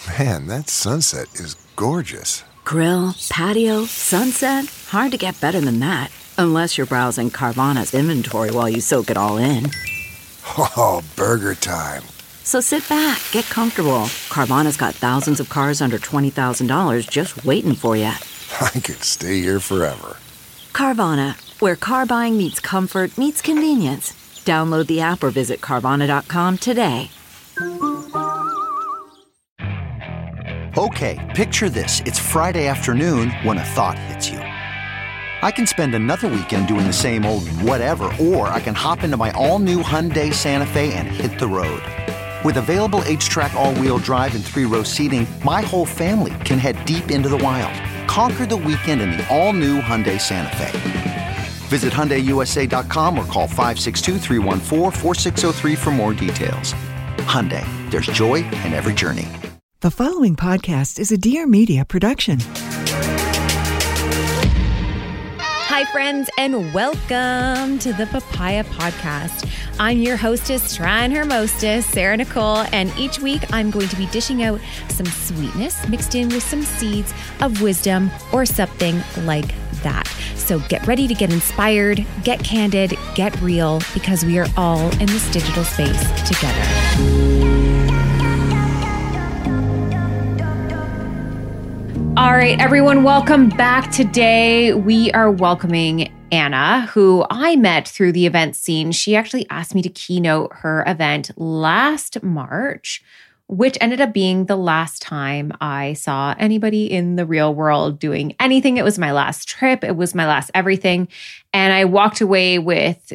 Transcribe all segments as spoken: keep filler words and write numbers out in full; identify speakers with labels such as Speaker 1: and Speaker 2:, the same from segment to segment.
Speaker 1: Man, that sunset is gorgeous.
Speaker 2: Grill, patio, sunset. Hard to get better than that. Unless you're browsing Carvana's inventory while you soak it all in.
Speaker 1: Oh, burger time.
Speaker 2: So sit back, get comfortable. Carvana's got thousands of cars under twenty thousand dollars just waiting for you.
Speaker 1: I could stay here forever.
Speaker 2: Carvana, where car buying meets comfort, meets convenience. Download the app or visit Carvana dot com today.
Speaker 3: Okay, picture this. It's Friday afternoon when a thought hits you. I can spend another weekend doing the same old whatever, or I can hop into my all-new Hyundai Santa Fe and hit the road. With available H-Track all-wheel drive and three-row seating, my whole family can head deep into the wild. Conquer the weekend in the all-new Hyundai Santa Fe. Visit Hyundai U S A dot com or call five six two, three one four, four six zero three for more details. Hyundai, there's joy in every journey.
Speaker 4: The following podcast is a Dear Media production.
Speaker 5: Hi, friends, and welcome to the Papaya Podcast. I'm your hostess, trying her mostest, Sarah Nicole, and each week I'm going to be dishing out some sweetness mixed in with some seeds of wisdom or something like that. So get ready to get inspired, get candid, get real, because we are all in this digital space together. All right, everyone, welcome back. Today, we are welcoming Anna, who I met through the event scene. She actually asked me to keynote her event last March, which ended up being the last time I saw anybody in the real world doing anything. It was my last trip. It was my last everything. And I walked away with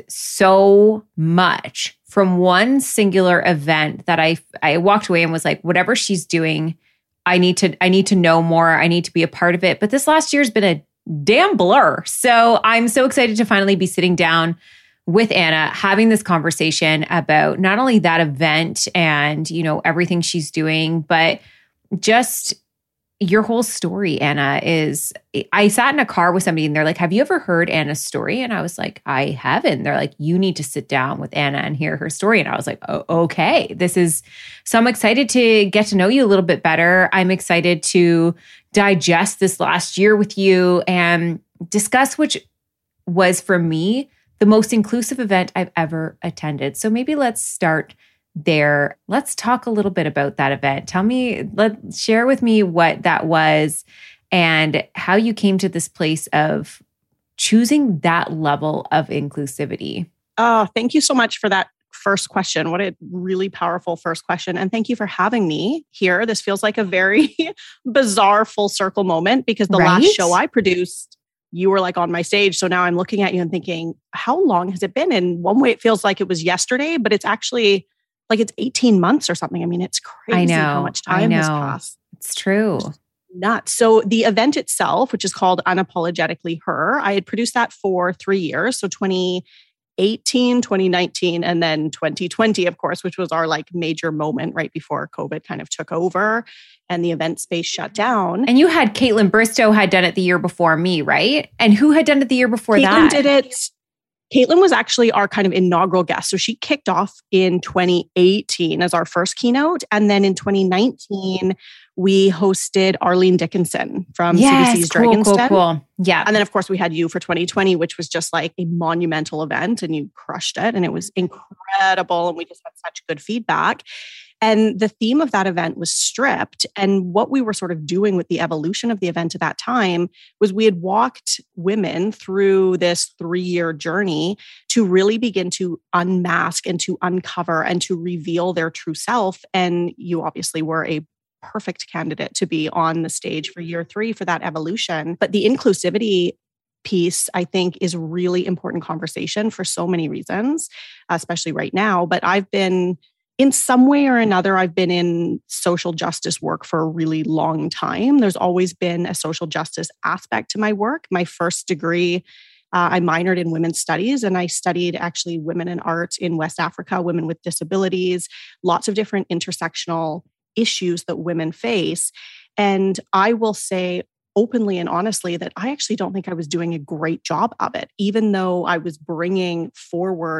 Speaker 5: so much from one singular event that I, I walked away and was like, whatever she's doing, I need to I need to know more. I need to be a part of it. But this last year has been a damn blur. So I'm so excited to finally be sitting down with Anna, having this conversation about not only that event and, you know, everything she's doing, but just your whole story, Anna. Is I sat in a car with somebody and they're like, have you ever heard Anna's story? And I was like, I haven't. They're like, you need to sit down with Anna and hear her story. And I was like, oh, okay, this is, so I'm excited to get to know you a little bit better. I'm excited to digest this last year with you and discuss which was for me the most inclusive event I've ever attended. So maybe let's start there. Let's talk a little bit about that event. Tell me, let share with me what that was and how you came to this place of choosing that level of inclusivity.
Speaker 6: Oh, thank you so much for that first question. What a really powerful first question. And thank you for having me here. This feels like a very bizarre full circle moment because the
Speaker 5: Right?
Speaker 6: last show I produced, you were like on my stage. So now I'm looking at you and thinking, how long has it been? And one way it feels like it was yesterday, but it's actually like it's eighteen months or something. I mean, it's crazy
Speaker 5: I know,
Speaker 6: how much
Speaker 5: I
Speaker 6: time has
Speaker 5: know.
Speaker 6: passed.
Speaker 5: It's true.
Speaker 6: Nuts. So the event itself, which is called Unapologetically Her, I had produced that for three years. So twenty eighteen, twenty nineteen, and then twenty twenty, of course, which was our like major moment right before COVID kind of took over and the event space shut down.
Speaker 5: And you had Caitlin Bristow had done it the year before me, right? And who had done it the year before
Speaker 6: Caitlin
Speaker 5: that?
Speaker 6: did it. Caitlin was actually our kind of inaugural guest. So she kicked off in twenty eighteen as our first keynote. And then in twenty nineteen, we hosted Arlene Dickinson from
Speaker 5: Yes,
Speaker 6: C B C's
Speaker 5: cool,
Speaker 6: Dragon's
Speaker 5: cool,
Speaker 6: Den.
Speaker 5: cool. Yeah.
Speaker 6: And then, of course, we had you for twenty twenty, which was just like a monumental event and you crushed it. And it was incredible. And we just had such good feedback. And the theme of that event was stripped. And what we were sort of doing with the evolution of the event at that time was we had walked women through this three-year journey to really begin to unmask and to uncover and to reveal their true self. And you obviously were a perfect candidate to be on the stage for year three for that evolution. But the inclusivity piece, I think, is a really important conversation for so many reasons, especially right now. But I've been, in some way or another, I've been in social justice work for a really long time. There's always been a social justice aspect to my work. My first degree, uh, I minored in women's studies, and I studied actually women in art in West Africa, women with disabilities, lots of different intersectional issues that women face. And I will say openly and honestly that I actually don't think I was doing a great job of it, even though I was bringing forward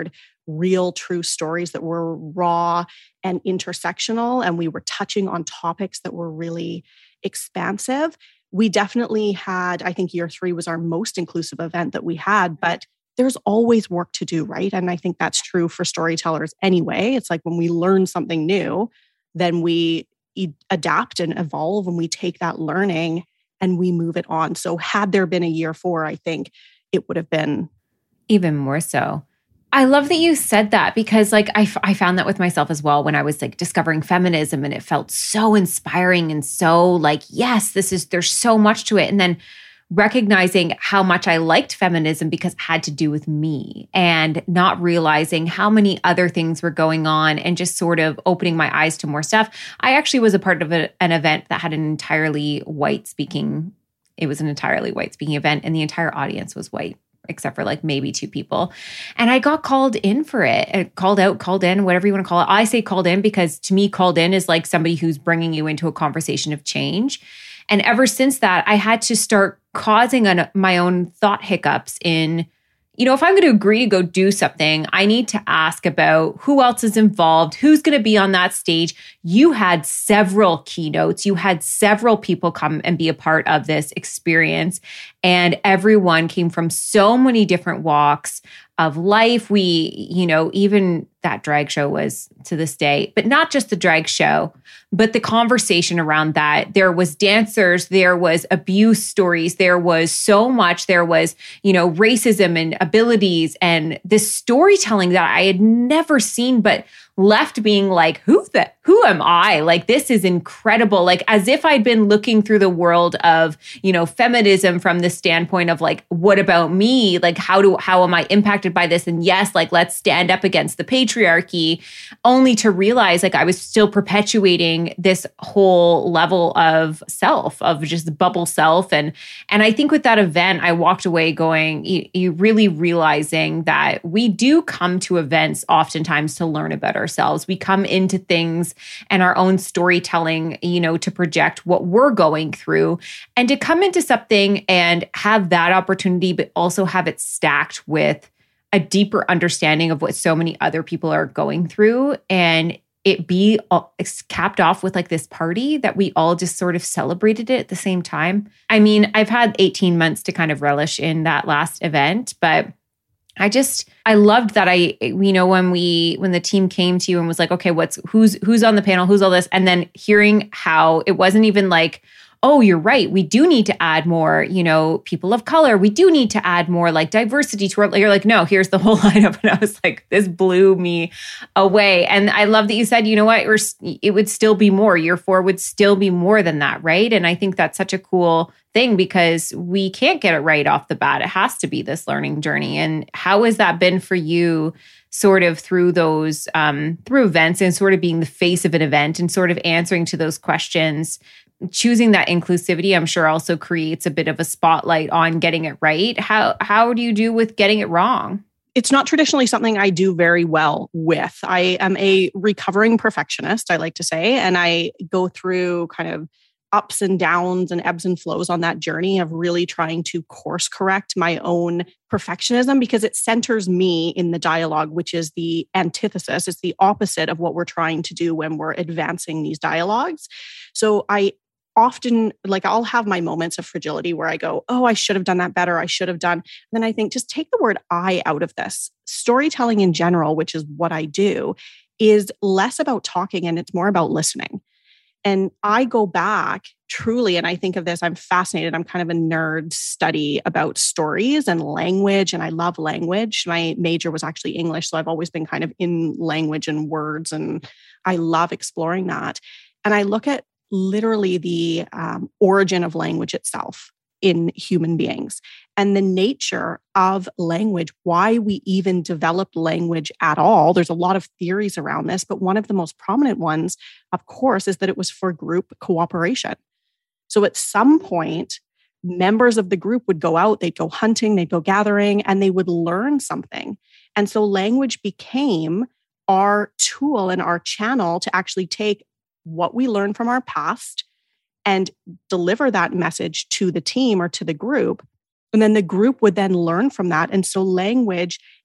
Speaker 6: real, true stories that were raw and intersectional, and we were touching on topics that were really expansive. We definitely had, I think year three was our most inclusive event that we had, but there's always work to do, right? And I think that's true for storytellers anyway. It's like when we learn something new, then we e- adapt and evolve, and we take that learning and we move it on. So had there been a year four, I think it would have been
Speaker 5: even more so. I love that you said that, because like I, f- I found that with myself as well when I was like discovering feminism, and it felt so inspiring and so like, yes, this is, there's so much to it. And then recognizing how much I liked feminism because it had to do with me, and not realizing how many other things were going on, and just sort of opening my eyes to more stuff. I actually was a part of a, an event that had an entirely white speaking, it was an entirely white speaking event, and the entire audience was white, except for like maybe two people. And I got called in for it, uh, called out, called in, whatever you want to call it. I say called in because to me, called in is like somebody who's bringing you into a conversation of change. And ever since that, I had to start causing an, my own thought hiccups in, you know, if I'm going to agree to go do something, I need to ask about who else is involved, who's going to be on that stage. You had several keynotes. You had several people come and be a part of this experience. And everyone came from so many different walks of life. We, you know, even that drag show was to this day, but not just the drag show, but the conversation around that. There was dancers, there was abuse stories, there was so much, there was, you know, racism and abilities and this storytelling that I had never seen, but left being like, who the, who am I? Like, this is incredible. Like, as if I'd been looking through the world of, you know, feminism from the standpoint of like, what about me? Like, how do, how am I impacted by this? And yes, like, let's stand up against the patriarchy, only to realize like I was still perpetuating this whole level of self, of just bubble self. And, and I think with that event, I walked away going, you, you really realizing that we do come to events oftentimes to learn about ourselves. We come into things and our own storytelling, you know, to project what we're going through, and to come into something and have that opportunity, but also have it stacked with a deeper understanding of what so many other people are going through, and it be capped off with like this party that we all just sort of celebrated it at the same time. I mean, I've had eighteen months to kind of relish in that last event, but I just, I loved that I, you know, when we, when the team came to you and was like, okay, what's, who's, who's on the panel, who's all this? And then hearing how it wasn't even like, oh, you're right, we do need to add more, you know, people of color. We do need to add more like diversity to our, you're like, no, here's the whole lineup. And I was like, this blew me away. And I love that you said, you know what, it would still be more. Year four would still be more than that, right? And I think that's such a cool thing, because we can't get it right off the bat. It has to be this learning journey. And how has that been for you sort of through those, um, through events and sort of being the face of an event and sort of answering to those questions? Choosing that inclusivity, I'm sure, also creates a bit of a spotlight on getting it right. How how do you do with getting it wrong?
Speaker 6: It's not traditionally something I do very well with. I am a recovering perfectionist, I like to say, and I go through kind of ups and downs and ebbs and flows on that journey of really trying to course correct my own perfectionism, because it centers me in the dialogue, which is the antithesis. It's the opposite of what we're trying to do when we're advancing these dialogues. So I often, like, I'll have my moments of fragility where I go, oh, I should have done that better. I should have done. And then I think, just take the word I out of this. Storytelling in general, which is what I do, is less about talking and it's more about listening. And I go back truly, and I think of this, I'm fascinated. I'm kind of a nerd study about stories and language, and I love language. My major was actually English, so I've always been kind of in language and words, and I love exploring that. And I look at literally the um, origin of language itself in human beings and the nature of language, why we even developed language at all. There's a lot of theories around this, but one of the most prominent ones, of course, is that it was for group cooperation. So at some point, members of the group would go out, they'd go hunting, they'd go gathering, and they would learn something. And so language became our tool and our channel to actually take what we learned from our past and deliver that message to the team or to the group. And then the group would then learn from that. And so language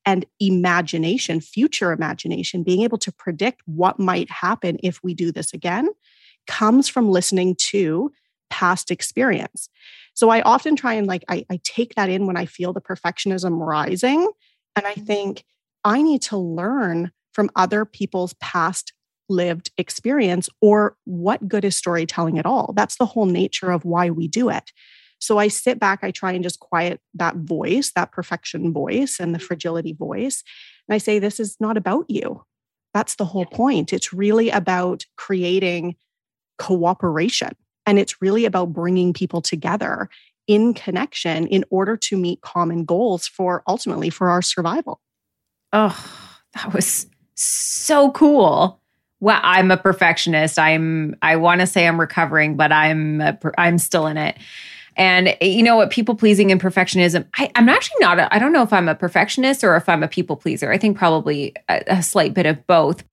Speaker 6: and imagination, future imagination, being able to predict what might happen if we do this again, comes from listening to past experience. So I often try and like, I, I take that in when I feel the perfectionism rising. And I think I need to learn from other people's past lived experience, or what good is storytelling at all? That's the whole nature of why we do it. So I sit back, I try and just quiet that voice, that perfection voice and the fragility voice. And I say, this is not about you. That's the whole point. It's really about creating cooperation. And it's really about bringing people together in connection in order to meet common goals for ultimately for our survival.
Speaker 5: Oh, that was so cool. Well, I'm a perfectionist. I'm, I want to say I'm recovering, but I'm, a, I'm still in it. And you know what, people pleasing and perfectionism, I, I'm actually not, a, I don't know if I'm a perfectionist or if I'm a people pleaser. I think probably a, a slight bit of both.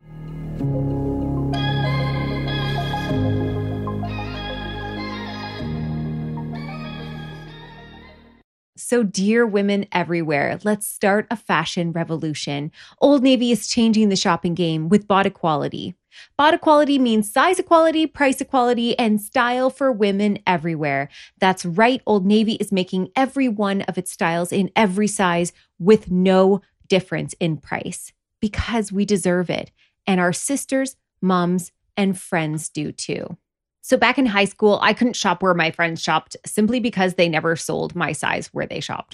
Speaker 5: So dear women everywhere, let's start a fashion revolution. Old Navy is changing the shopping game with BODequality. BODequality means size equality, price equality, and style for women everywhere. That's right, Old Navy is making every one of its styles in every size with no difference in price, because we deserve it. And our sisters, moms, and friends do too. So back in high school, I couldn't shop where my friends shopped simply because they never sold my size where they shopped.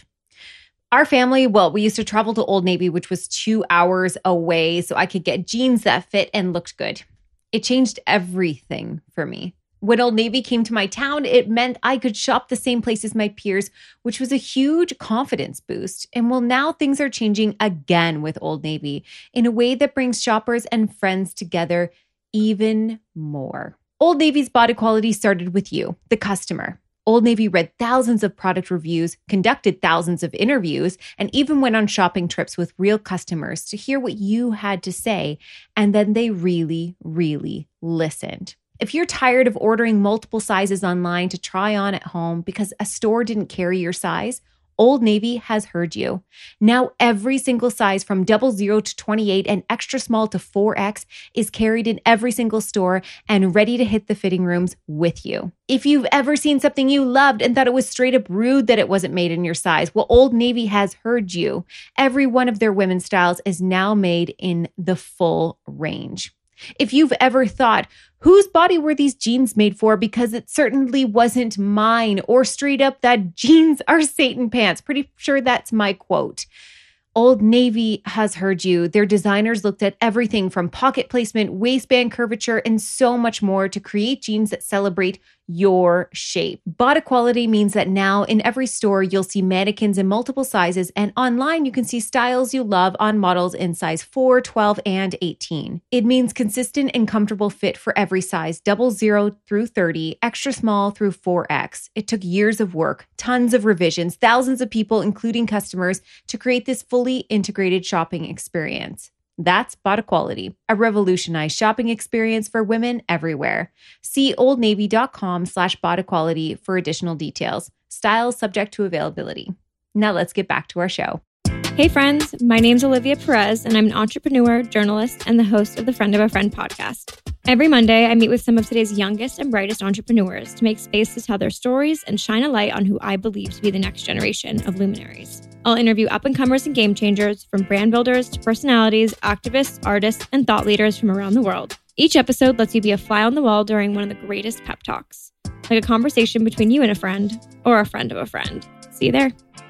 Speaker 5: Our family, well, we used to travel to Old Navy, which was two hours away, so I could get jeans that fit and looked good. It changed everything for me. When Old Navy came to my town, it meant I could shop the same place as my peers, which was a huge confidence boost. And well, now things are changing again with Old Navy in a way that brings shoppers and friends together even more. Old Navy's BODequality started with you, the customer. Old Navy read thousands of product reviews, conducted thousands of interviews, and even went on shopping trips with real customers to hear what you had to say. And then they really, really listened. If you're tired of ordering multiple sizes online to try on at home because a store didn't carry your size, Old Navy has heard you. Now every single size from double zero to twenty-eight and extra small to four X is carried in every single store and ready to hit the fitting rooms with you. If you've ever seen something you loved and thought it was straight up rude that it wasn't made in your size, well, Old Navy has heard you. Every one of their women's styles is now made in the full range. If you've ever thought, whose body were these jeans made for? Because it certainly wasn't mine, or straight up that jeans are Satan pants. Pretty sure that's my quote. Old Navy has heard you. Their designers looked at everything from pocket placement, waistband curvature, and so much more to create jeans that celebrate your shape. BODequality means that now in every store, you'll see mannequins in multiple sizes, and online you can see styles you love on models in size four, twelve, and eighteen. It means consistent and comfortable fit for every size, double zero through thirty, extra small through four X. It took years of work, tons of revisions, thousands of people, including customers, to create this fully integrated shopping experience. That's BODequality, a revolutionized shopping experience for women everywhere. See oldnavy.com slash BODequality for additional details. Styles subject to availability. Now let's get back to our show.
Speaker 7: Hey friends, my name's Olivia Perez, and I'm an entrepreneur, journalist, and the host of the Friend of a Friend podcast. Every Monday, I meet with some of today's youngest and brightest entrepreneurs to make space to tell their stories and shine a light on who I believe to be the next generation of luminaries. I'll interview up-and-comers and game changers, from brand builders to personalities, activists, artists, and thought leaders from around the world. Each episode lets you be a fly on the wall during one of the greatest pep talks, like a conversation between you and a friend, or a friend of a friend. See you there.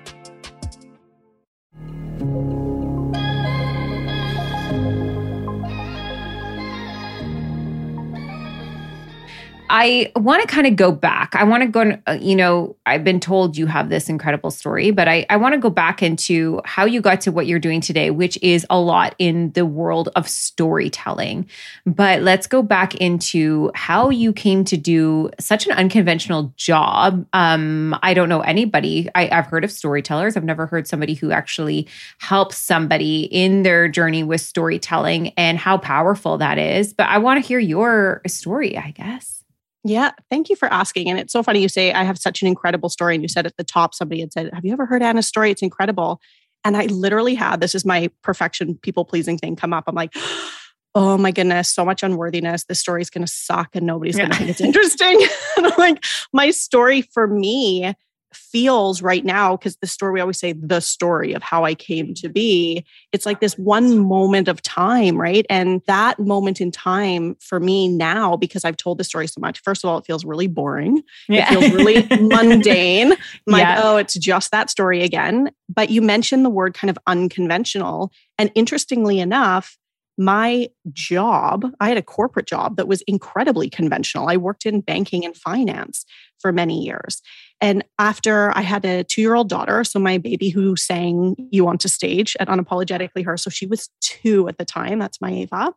Speaker 5: I want to kind of go back. I want to go, you know, I've been told you have this incredible story, but I, I want to go back into how you got to what you're doing today, which is a lot in the world of storytelling. But let's go back into how you came to do such an unconventional job. Um, I don't know anybody. I, I've heard of storytellers. I've never heard somebody who actually helps somebody in their journey with storytelling and how powerful that is. But I want to hear your story, I guess.
Speaker 6: Yeah, thank you for asking. And it's so funny you say I have such an incredible story. And you said at the top, somebody had said, have you ever heard Anna's story? It's incredible. And I literally had, this is my perfection, people pleasing thing come up. I'm like, oh my goodness, so much unworthiness. This story is going to suck and nobody's yeah. going to think it's interesting. And I'm like, my story for me feels right now, because the story, we always say the story of how I came to be. It's like this one moment of time, right? And that moment in time for me now, because I've told the story so much, first of all, it feels really boring. Yeah. It feels really mundane. I'm like, yeah. oh, it's just that story again. But you mentioned the word kind of unconventional. And interestingly enough, my job, I had a corporate job that was incredibly conventional. I worked in banking and finance for many years. And after I had a two-year-old daughter, so my baby who sang You Want to Stage at Unapologetically Her. So she was two at the time. That's my Ava.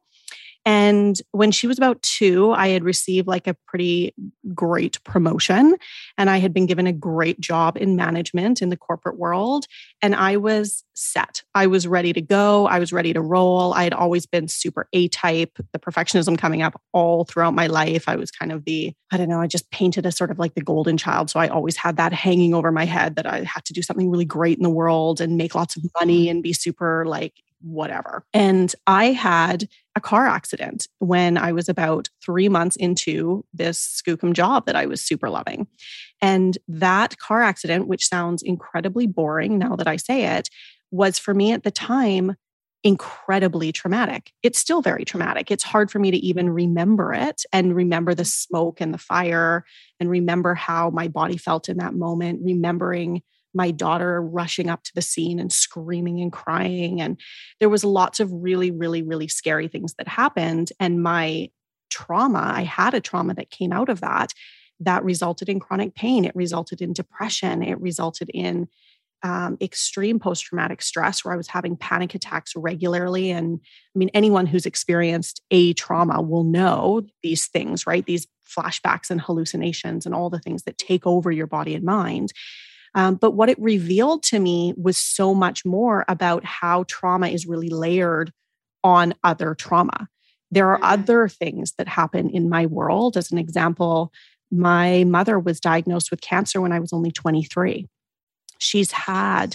Speaker 6: And when she was about two, I had received like a pretty great promotion. And I had been given a great job in management in the corporate world. And I was set. I was ready to go. I was ready to roll. I had always been super A-type, the perfectionism coming up all throughout my life. I was kind of the, I don't know, I just painted as sort of like the golden child. So I always had that hanging over my head that I had to do something really great in the world and make lots of money and be super like whatever. And I had a car accident when I was about three months into this Skookum job that I was super loving. And that car accident, which sounds incredibly boring now that I say it, was for me at the time incredibly traumatic. It's still very traumatic. It's hard for me to even remember it and remember the smoke and the fire and remember how my body felt in that moment, remembering my daughter rushing up to the scene and screaming and crying. And there was lots of really, really, really scary things that happened. And my trauma, I had a trauma that came out of that, that resulted in chronic pain. It resulted in depression. It resulted in um, extreme post-traumatic stress where I was having panic attacks regularly. And I mean, anyone who's experienced a trauma will know these things, right? These flashbacks and hallucinations and all the things that take over your body and mind. Um, but what it revealed to me was so much more about how trauma is really layered on other trauma. There are other things that happen in my world. As an example, my mother was diagnosed with cancer when I was only twenty-three. She's had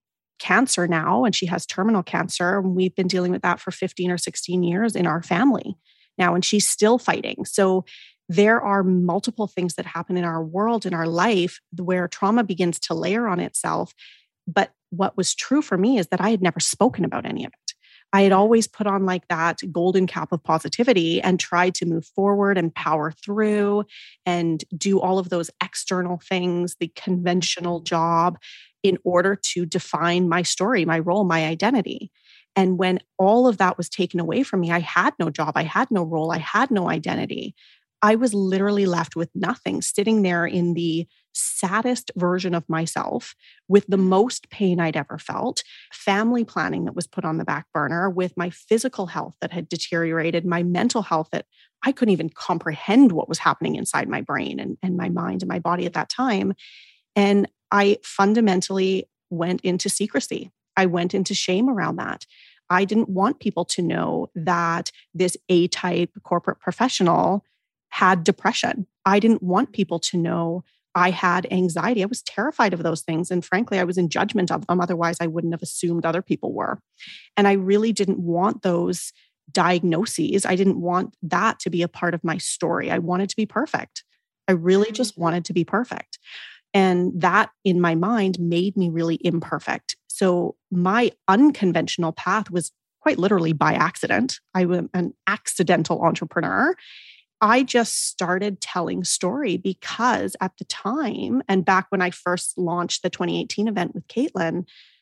Speaker 6: cancer now, and she has terminal cancer. And we've been dealing with that for fifteen or sixteen years in our family now, and she's still fighting. So there are multiple things that happen in our world, in our life, where trauma begins to layer on itself. But what was true for me is that I had never spoken about any of it. I had always put on like that golden cap of positivity and tried to move forward and power through and do all of those external things, the conventional job, in order to define my story, my role, my identity. And when all of that was taken away from me, I had no job, I had no role, I had no identity. I was literally left with nothing, sitting there in the saddest version of myself with the most pain I'd ever felt, family planning that was put on the back burner, with my physical health that had deteriorated, my mental health that I couldn't even comprehend what was happening inside my brain and, and my mind and my body at that time. And I fundamentally went into secrecy. I went into shame around that. I didn't want people to know that this A-type corporate professional had depression. I didn't want people to know I had anxiety. I was terrified of those things. And frankly, I was in judgment of them. Otherwise, I wouldn't have assumed other people were. And I really didn't want those diagnoses. I didn't want that to be a part of my story. I wanted to be perfect. I really just wanted to be perfect. And that in my mind made me really imperfect. So my unconventional path was quite literally by accident. I was an accidental entrepreneur. I just started telling story because at the time, and back when I first launched the twenty eighteen event with Caitlin,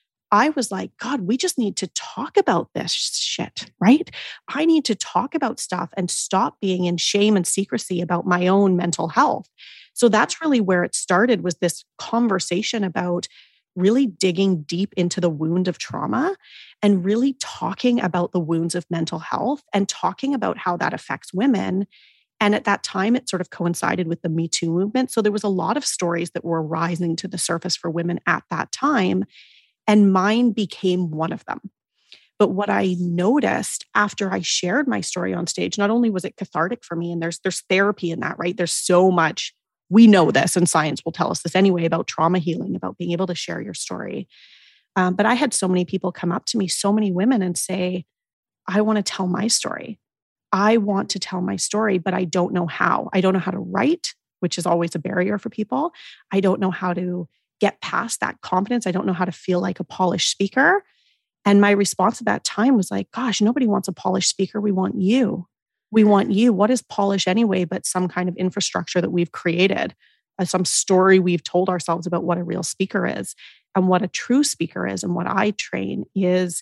Speaker 6: I was like, God, we just need to talk about this shit, right? I need to talk about stuff and stop being in shame and secrecy about my own mental health. So that's really where it started, was this conversation about really digging deep into the wound of trauma and really talking about the wounds of mental health and talking about how that affects women. And at that time, it sort of coincided with the Me Too movement. So there was a lot of stories that were rising to the surface for women at that time. And mine became one of them. But what I noticed after I shared my story on stage, not only was it cathartic for me, and there's there's therapy in that, right? There's so much, we know this, and science will tell us this anyway, about trauma healing, about being able to share your story. Um, but I had so many people come up to me, so many women, and say, I want to tell my story. I want to tell my story, but I don't know how. I don't know how to write, which is always a barrier for people. I don't know how to get past that confidence. I don't know how to feel like a polished speaker. And my response at that time was like, gosh, nobody wants a polished speaker. We want you. We want you. What is polish anyway, but some kind of infrastructure that we've created, uh, some story we've told ourselves about what a real speaker is and what a true speaker is. And what I train is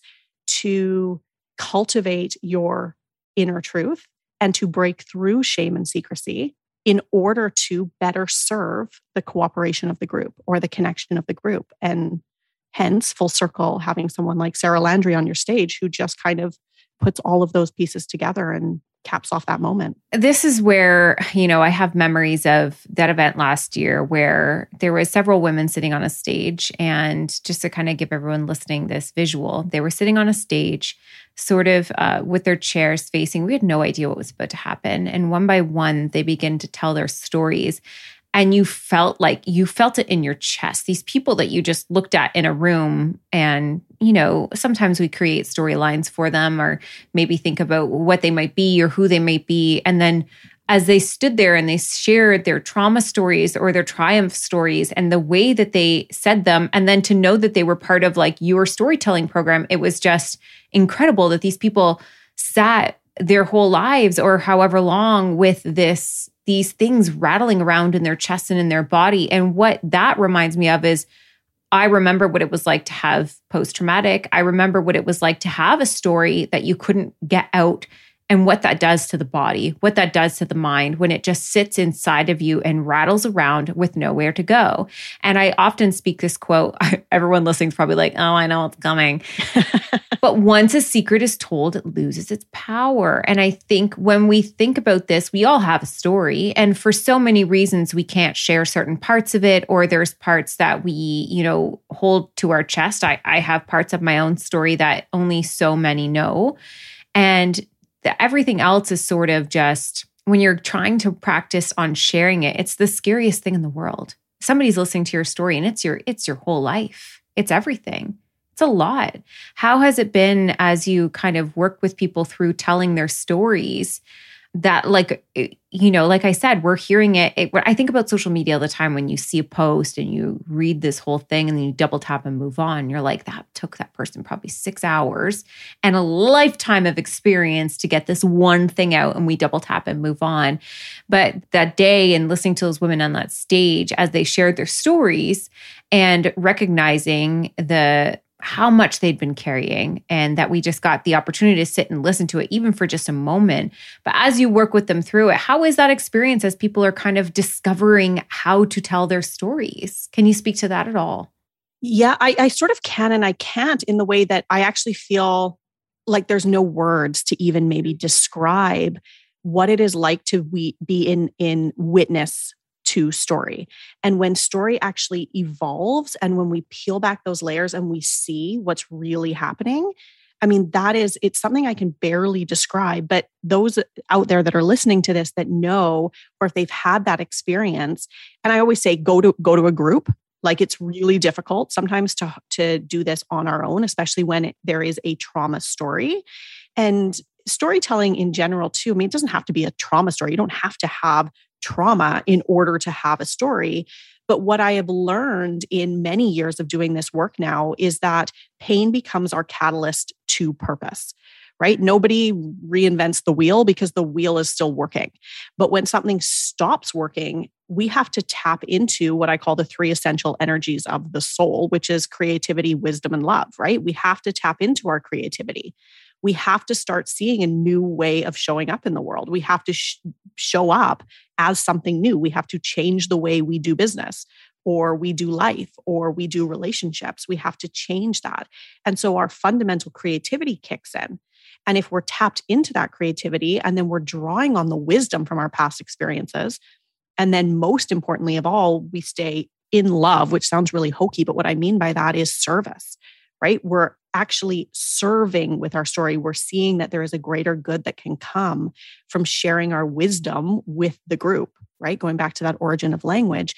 Speaker 6: to cultivate your inner truth and to break through shame and secrecy in order to better serve the cooperation of the group or the connection of the group. And hence, full circle, having someone like Sarah Landry on your stage who just kind of puts all of those pieces together and caps off that moment.
Speaker 5: This is where, you know, I have memories of that event last year where there was several women sitting on a stage. And just to kind of give everyone listening this visual, they were sitting on a stage, sort of uh, with their chairs facing. We had no idea what was about to happen. And one by one, they begin to tell their stories. And you felt like you felt it in your chest. These people that you just looked at in a room, and, you know, sometimes we create storylines for them or maybe think about what they might be or who they might be. And then as they stood there and they shared their trauma stories or their triumph stories and the way that they said them, and then to know that they were part of like your storytelling program, it was just incredible that these people sat their whole lives or however long with this these things rattling around in their chest and in their body. And what that reminds me of is I remember what it was like to have post-traumatic. I remember what it was like to have a story that you couldn't get out and what that does to the body, what that does to the mind when it just sits inside of you and rattles around with nowhere to go. And I often speak this quote. Everyone listening is probably like, oh, I know what's coming. But once a secret is told, it loses its power. And I think when we think about this, we all have a story. And for so many reasons, we can't share certain parts of it, or there's parts that we, you know, hold to our chest. I, I have parts of my own story that only so many know. And the, everything else is sort of just, when you're trying to practice on sharing it, it's the scariest thing in the world. Somebody's listening to your story and it's your, it's your whole life. It's everything. It's a lot. How has it been as you kind of work with people through telling their stories that, like, you know, like I said, we're hearing it, it. I think about social media all the time when you see a post and you read this whole thing and then you double tap and move on. You're like, that took that person probably six hours and a lifetime of experience to get this one thing out, and we double tap and move on. But that day and listening to those women on that stage as they shared their stories and recognizing the how much they'd been carrying, and that we just got the opportunity to sit and listen to it, even for just a moment. But as you work with them through it, how is that experience as people are kind of discovering how to tell their stories? Can you speak to that at all?
Speaker 6: Yeah, I, I sort of can and I can't, in the way that I actually feel like there's no words to even maybe describe what it is like to we, be in, in witness to story. And when story actually evolves and when we peel back those layers and we see what's really happening, I mean, that is, it's something I can barely describe, but those out there that are listening to this that know, or if they've had that experience, and I always say, go to, go to a group. Like, it's really difficult sometimes to, to do this on our own, especially when it, there is a trauma story. And storytelling in general too, I mean, it doesn't have to be a trauma story. You don't have to have trauma in order to have a story. But what I have learned in many years of doing this work now is that pain becomes our catalyst to purpose, right? Nobody reinvents the wheel because the wheel is still working. But when something stops working, we have to tap into what I call the three essential energies of the soul, which is creativity, wisdom, and love, right? We have to tap into our creativity. We have to start seeing a new way of showing up in the world. We have to sh- show up as something new. We have to change the way we do business, or we do life, or we do relationships. We have to change that. And so our fundamental creativity kicks in. And if we're tapped into that creativity, and then we're drawing on the wisdom from our past experiences, and then most importantly of all, we stay in love, which sounds really hokey, but what I mean by that is service, right? We're actually serving with our story. We're seeing that there is a greater good that can come from sharing our wisdom with the group, right? Going back to that origin of language,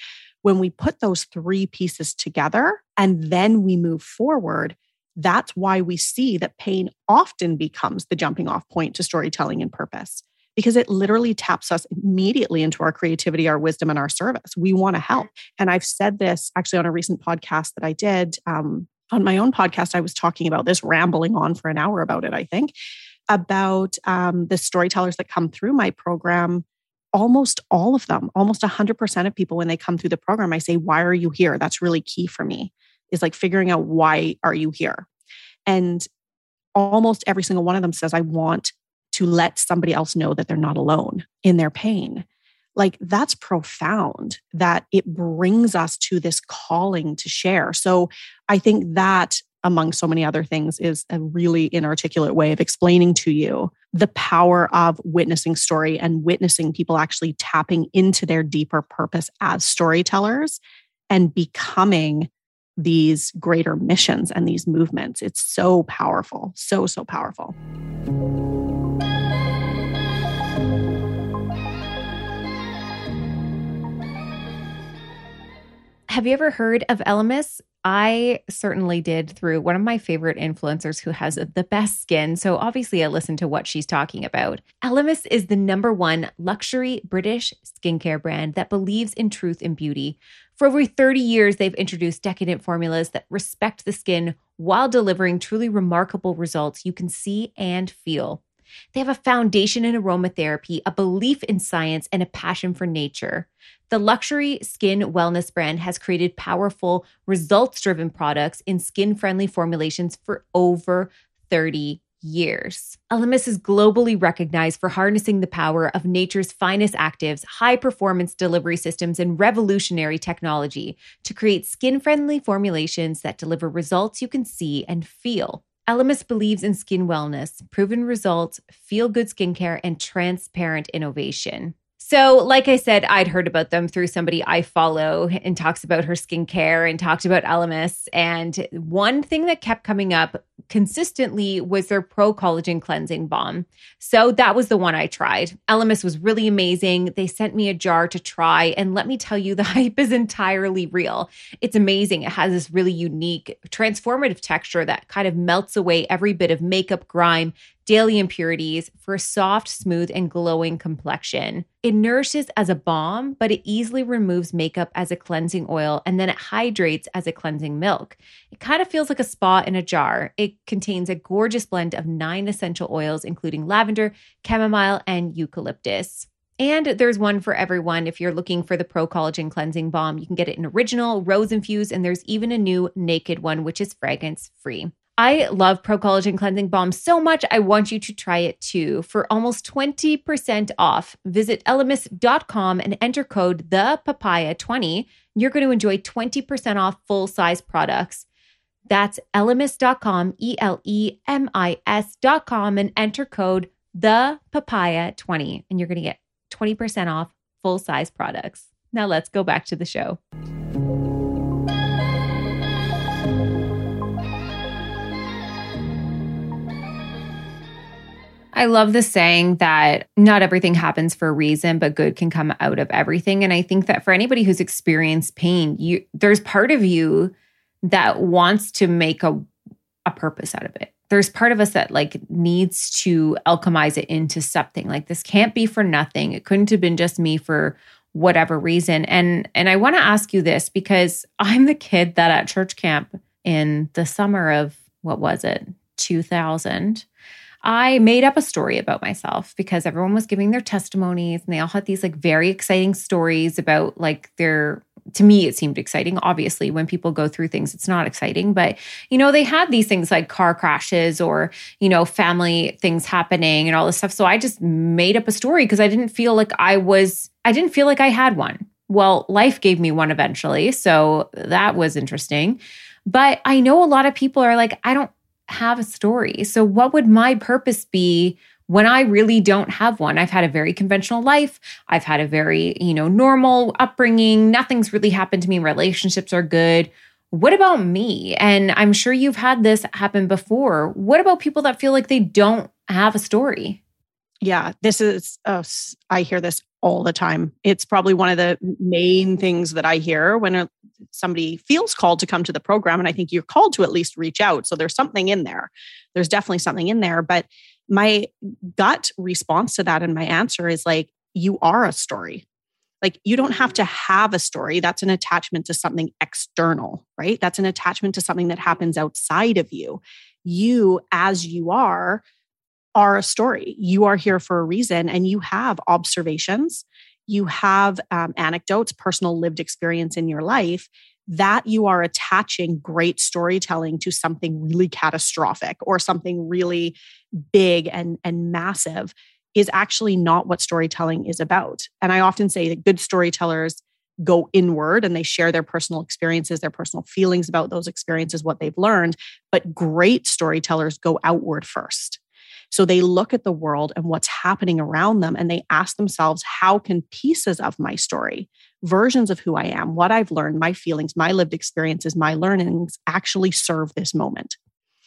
Speaker 6: when we put those three pieces together and then we move forward, that's why we see that pain often becomes the jumping off point to storytelling and purpose, because it literally taps us immediately into our creativity, our wisdom, and our service. We want to help. And I've said this actually on a recent podcast that I did. Um, on my own podcast, I was talking about this, rambling on for an hour about it, I think, about um, the storytellers that come through my program. Almost all of them, almost one hundred percent of people, when they come through the program, I say, why are you here? That's really key for me, is like figuring out, why are you here? And almost every single one of them says, I want to let somebody else know that they're not alone in their pain. Like, that's profound, that it brings us to this calling to share. So I think that, among so many other things, is a really inarticulate way of explaining to you the power of witnessing story and witnessing people actually tapping into their deeper purpose as storytellers and becoming these greater missions and these movements. It's so powerful, so, so powerful.
Speaker 5: Have you ever heard of Elemis? I certainly did, through one of my favorite influencers who has the best skin. So obviously I listened to what she's talking about. Elemis is the number one luxury British skincare brand that believes in truth and beauty. For over thirty years, they've introduced decadent formulas that respect the skin while delivering truly remarkable results you can see and feel. They have a foundation in aromatherapy, a belief in science, and a passion for nature. The luxury skin wellness brand has created powerful, results-driven products in skin-friendly formulations for over thirty years. Elemis is globally recognized for harnessing the power of nature's finest actives, high-performance delivery systems, and revolutionary technology to create skin-friendly formulations that deliver results you can see and feel. Elemis believes in skin wellness, proven results, feel-good skincare, and transparent innovation. So, like I said, I'd heard about them through somebody I follow and talks about her skincare and talked about Elemis. And one thing that kept coming up consistently was their Pro Collagen Cleansing Balm. So that was the one I tried. Elemis was really amazing. They sent me a jar to try. And let me tell you, the hype is entirely real. It's amazing. It has this really unique, transformative texture that kind of melts away every bit of makeup grime, daily impurities for a soft, smooth, and glowing complexion. It nourishes as a balm, but it easily removes makeup as a cleansing oil, and then it hydrates as a cleansing milk. It kind of feels like a spa in a jar. It contains a gorgeous blend of nine essential oils, including lavender, chamomile, and eucalyptus. And there's one for everyone. If you're looking for the Pro Collagen Cleansing Balm, you can get it in original, rose infused, and there's even a new naked one, which is fragrance free. I love Pro Collagen Cleansing Balm so much, I want you to try it too. For almost twenty percent off, visit elemis dot com and enter code the papaya twenty. You're going to enjoy twenty percent off full-size products. That's elemis dot com, E L E M I S dot com, and enter code the papaya twenty, and you're going to get twenty percent off full-size products. Now let's go back to the show. I love the saying that not everything happens for a reason, but good can come out of everything. And I think that for anybody who's experienced pain, you there's part of you that wants to make a, a purpose out of it. There's part of us that like needs to alchemize it into something. Like, this can't be for nothing. It couldn't have been just me for whatever reason. And and I want to ask you this, because I'm the kid that at church camp in the summer of, what was it, two thousand, I made up a story about myself because everyone was giving their testimonies and they all had these like very exciting stories about like their, to me, it seemed exciting. Obviously, when people go through things, it's not exciting, but you know, they had these things like car crashes or, you know, family things happening and all this stuff. So I just made up a story because I didn't feel like I was, I didn't feel like I had one. Well, life gave me one eventually. So that was interesting. But I know a lot of people are like, I don't have a story. So what would my purpose be when I really don't have one? I've had a very conventional life. I've had a very, you know, normal upbringing. Nothing's really happened to me. Relationships are good. What about me? And I'm sure you've had this happen before. What about people that feel like they don't have a story?
Speaker 6: Yeah, this is, uh, I hear this all the time. It's probably one of the main things that I hear when a, somebody feels called to come to the program. And I think you're called to at least reach out. So there's something in there. There's definitely something in there. But my gut response to that and my answer is like, you are a story. Like you don't have to have a story. That's an attachment to something external, right? That's an attachment to something that happens outside of you. You, as you are, are a story. You are here for a reason, and you have observations, you have um, anecdotes, personal lived experience in your life that you are attaching great storytelling to something really catastrophic or something really big and, and massive is actually not what storytelling is about. And I often say that good storytellers go inward and they share their personal experiences, their personal feelings about those experiences, what they've learned. But great storytellers go outward first. So they look at the world and what's happening around them and they ask themselves, how can pieces of my story, versions of who I am, what I've learned, my feelings, my lived experiences, my learnings actually serve this moment?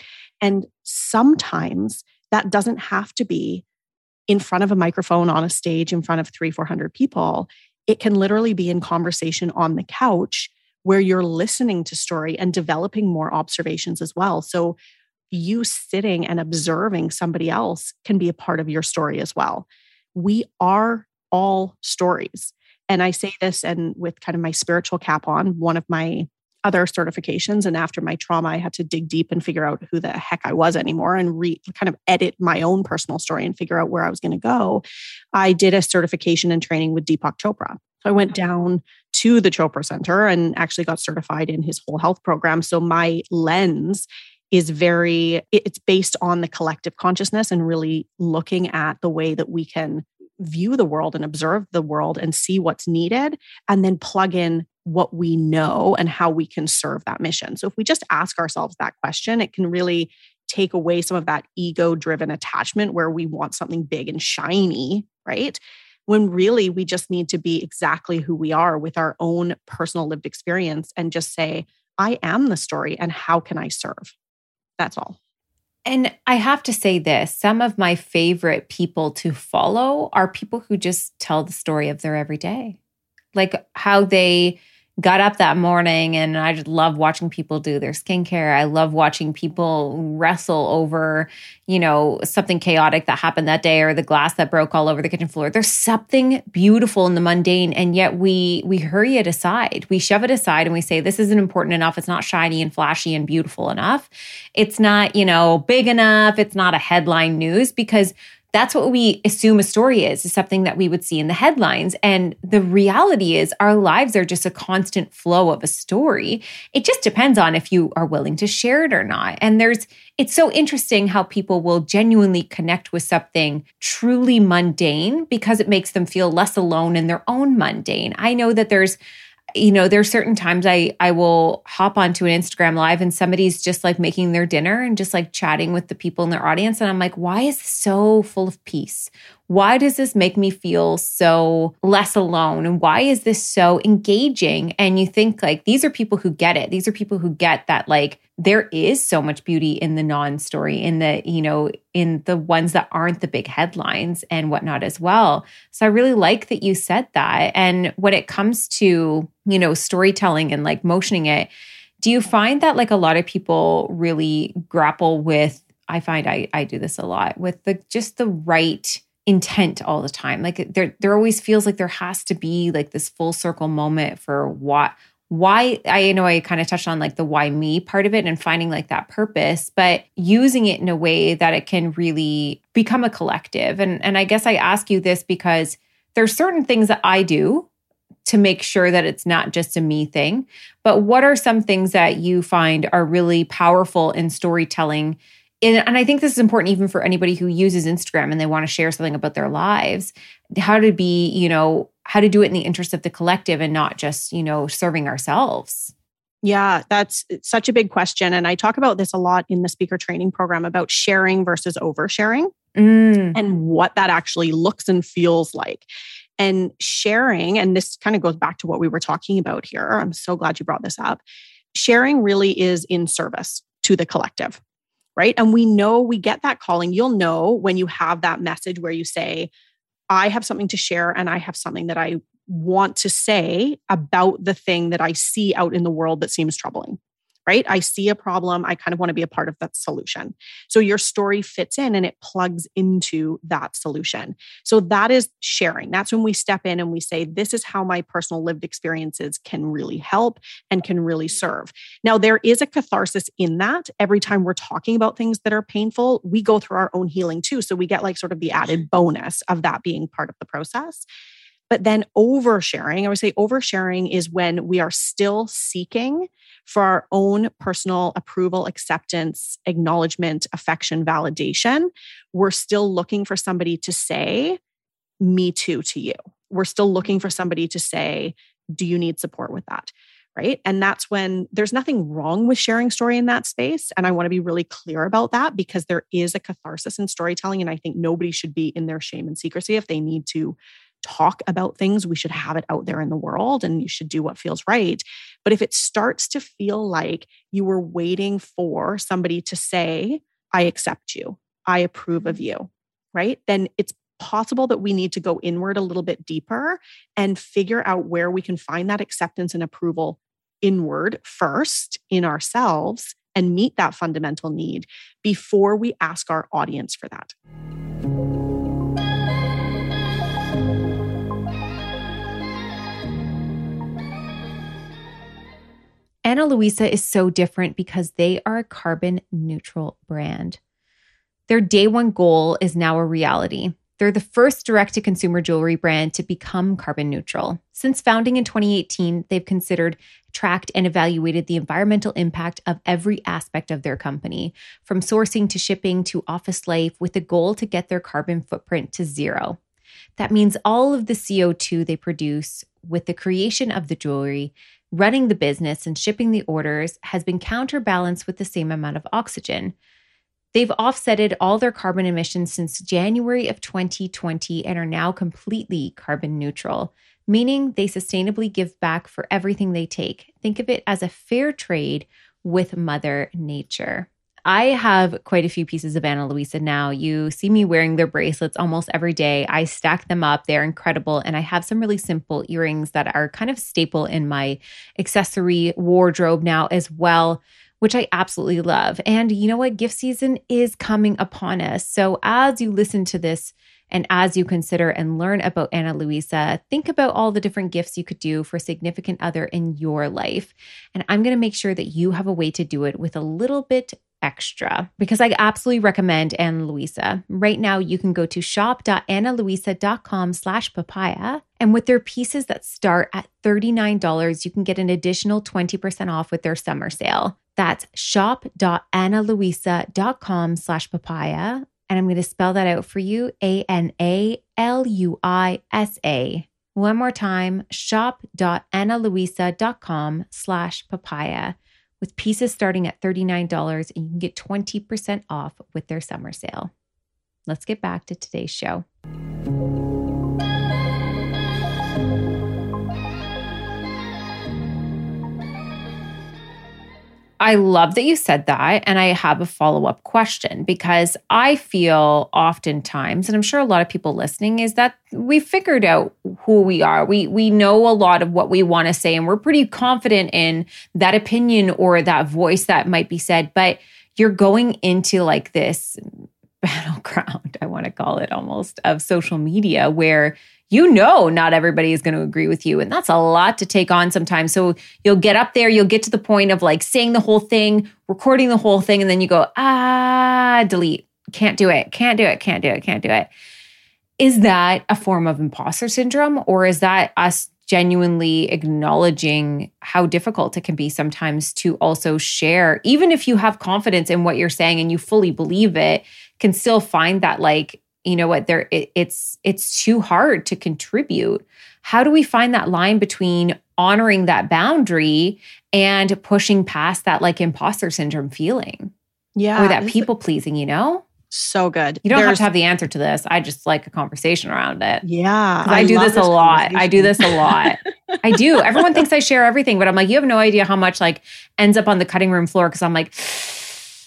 Speaker 6: And sometimes that doesn't have to be in front of a microphone on a stage in front of three, four hundred people. It can literally be in conversation on the couch where you're listening to story and developing more observations as well. So you sitting and observing somebody else can be a part of your story as well. We are all stories. And I say this, and with kind of my spiritual cap on, one of my other certifications. And after my trauma, I had to dig deep and figure out who the heck I was anymore and re, kind of edit my own personal story and figure out where I was going to go. I did a certification and training with Deepak Chopra. So I went down to the Chopra Center and actually got certified in his whole health program. So my lens is very, it's based on the collective consciousness and really looking at the way that we can view the world and observe the world and see what's needed, and then plug in what we know and how we can serve that mission. So if we just ask ourselves that question, it can really take away some of that ego-driven attachment where we want something big and shiny, right? When really we just need to be exactly who we are with our own personal lived experience and just say, I am the story and how can I serve? That's all.
Speaker 5: And I have to say this, some of my favorite people to follow are people who just tell the story of their everyday. Like how they got up that morning, and I just love watching people do their skincare. I love watching people wrestle over, you know, something chaotic that happened that day or the glass that broke all over the kitchen floor. There's something beautiful in the mundane, and yet we we hurry it aside. We shove it aside and we say, this isn't important enough. It's not shiny and flashy and beautiful enough. It's not, you know, big enough. It's not a headline news, because that's what we assume a story is, is something that we would see in the headlines. And the reality is our lives are just a constant flow of a story. It just depends on if you are willing to share it or not. And there's, it's so interesting how people will genuinely connect with something truly mundane because it makes them feel less alone in their own mundane. I know that there's You know, there's certain times I I will hop onto an Instagram live and somebody's just like making their dinner and just like chatting with the people in their audience. And I'm like, why is this so full of peace? Why does this make me feel so less alone? And why is this so engaging? And you think like, these are people who get it. These are people who get that like, there is so much beauty in the non-story, in the, you know, in the ones that aren't the big headlines and whatnot as well. So I really like that you said that. And when it comes to, you know, storytelling and like motioning it, do you find that like a lot of people really grapple with, I find I, I do this a lot, with the just the right intent all the time. Like there, there always feels like there has to be like this full circle moment for what, why, I know I kind of touched on like the why me part of it and finding like that purpose, but using it in a way that it can really become a collective. And, and I guess I ask you this because there's certain things that I do to make sure that it's not just a me thing, but what are some things that you find are really powerful in storytelling? And, and I think this is important even for anybody who uses Instagram and they want to share something about their lives, how to be, you know, how to do it in the interest of the collective and not just, you know, serving ourselves.
Speaker 6: Yeah, that's such a big question. And I talk about this a lot in the speaker training program about sharing versus oversharing mm. and what that actually looks and feels like. And sharing, and this kind of goes back to what we were talking about here. I'm so glad you brought this up. Sharing really is in service to the collective, right? And we know we get that calling. You'll know when you have that message where you say, I have something to share and I have something that I want to say about the thing that I see out in the world that seems troubling, right? I see a problem. I kind of want to be a part of that solution. So your story fits in and it plugs into that solution. So that is sharing. That's when we step in and we say, this is how my personal lived experiences can really help and can really serve. Now, there is a catharsis in that. Every time we're talking about things that are painful, we go through our own healing too. So we get like sort of the added bonus of that being part of the process. But then oversharing, I would say oversharing is when we are still seeking for our own personal approval, acceptance, acknowledgement, affection, validation. We're still looking for somebody to say, me too to you. We're still looking for somebody to say, do you need support with that? Right. And that's when there's nothing wrong with sharing story in that space. And I want to be really clear about that because there is a catharsis in storytelling. And I think nobody should be in their shame and secrecy. If they need to talk about things, we should have it out there in the world and you should do what feels right. But if it starts to feel like you were waiting for somebody to say, I accept you, I approve of you, right? Then it's possible that we need to go inward a little bit deeper and figure out where we can find that acceptance and approval inward first in ourselves and meet that fundamental need before we ask our audience for that.
Speaker 5: Ana Luisa is so different because they are a carbon neutral brand. Their day one goal is now a reality. They're the first direct-to-consumer jewelry brand to become carbon neutral. Since founding in twenty eighteen, they've considered, tracked, and evaluated the environmental impact of every aspect of their company, from sourcing to shipping to office life, with the goal to get their carbon footprint to zero. That means all of the C O two they produce with the creation of the jewelry, running the business, and shipping the orders has been counterbalanced with the same amount of oxygen. They've offsetted all their carbon emissions since January of twenty twenty and are now completely carbon neutral, meaning they sustainably give back for everything they take. Think of it as a fair trade with Mother Nature. I have quite a few pieces of Ana Luisa now. You see me wearing their bracelets almost every day. I stack them up. They're incredible. And I have some really simple earrings that are kind of staple in my accessory wardrobe now as well, which I absolutely love. And you know what? Gift season is coming upon us. So as you listen to this and as you consider and learn about Ana Luisa, think about all the different gifts you could do for a significant other in your life. And I'm going to make sure that you have a way to do it with a little bit extra because I absolutely recommend Ana Luisa. Right now, you can go to shop.analuisa.com slash papaya. And with their pieces that start at thirty-nine dollars, you can get an additional twenty percent off with their summer sale. That's shop.analuisa.com slash papaya. And I'm going to spell that out for you, A N A L U I S A. One more time, shop.analuisa.com slash papaya. With pieces starting at thirty-nine dollars, and you can get twenty percent off with their summer sale. Let's get back to today's show. I love that you said that. And I have a follow-up question because I feel oftentimes, and I'm sure a lot of people listening, is that we figured out who we are. We we know a lot of what we want to say, and we're pretty confident in that opinion or that voice that might be said. But you're going into like this battleground, I want to call it almost, of social media where you know not everybody is going to agree with you. And that's a lot to take on sometimes. So you'll get up there, you'll get to the point of like saying the whole thing, recording the whole thing, and then you go, ah, delete. Can't do it, can't do it, can't do it, can't do it. Is that a form of imposter syndrome, or is that us genuinely acknowledging how difficult it can be sometimes to also share, even if you have confidence in what you're saying and you fully believe it, can still find that like, you know what, there it, it's it's too hard to contribute. How do we find that line between honoring that boundary and pushing past that like imposter syndrome feeling?
Speaker 6: Yeah.
Speaker 5: Or that people pleasing, you know?
Speaker 6: So good.
Speaker 5: You don't
Speaker 6: There's,
Speaker 5: have to have the answer to this. I just like a conversation around it.
Speaker 6: Yeah.
Speaker 5: I, I do this a lot. I do this a lot. I do. Everyone thinks I share everything, but I'm like, you have no idea how much like ends up on the cutting room floor because I'm like,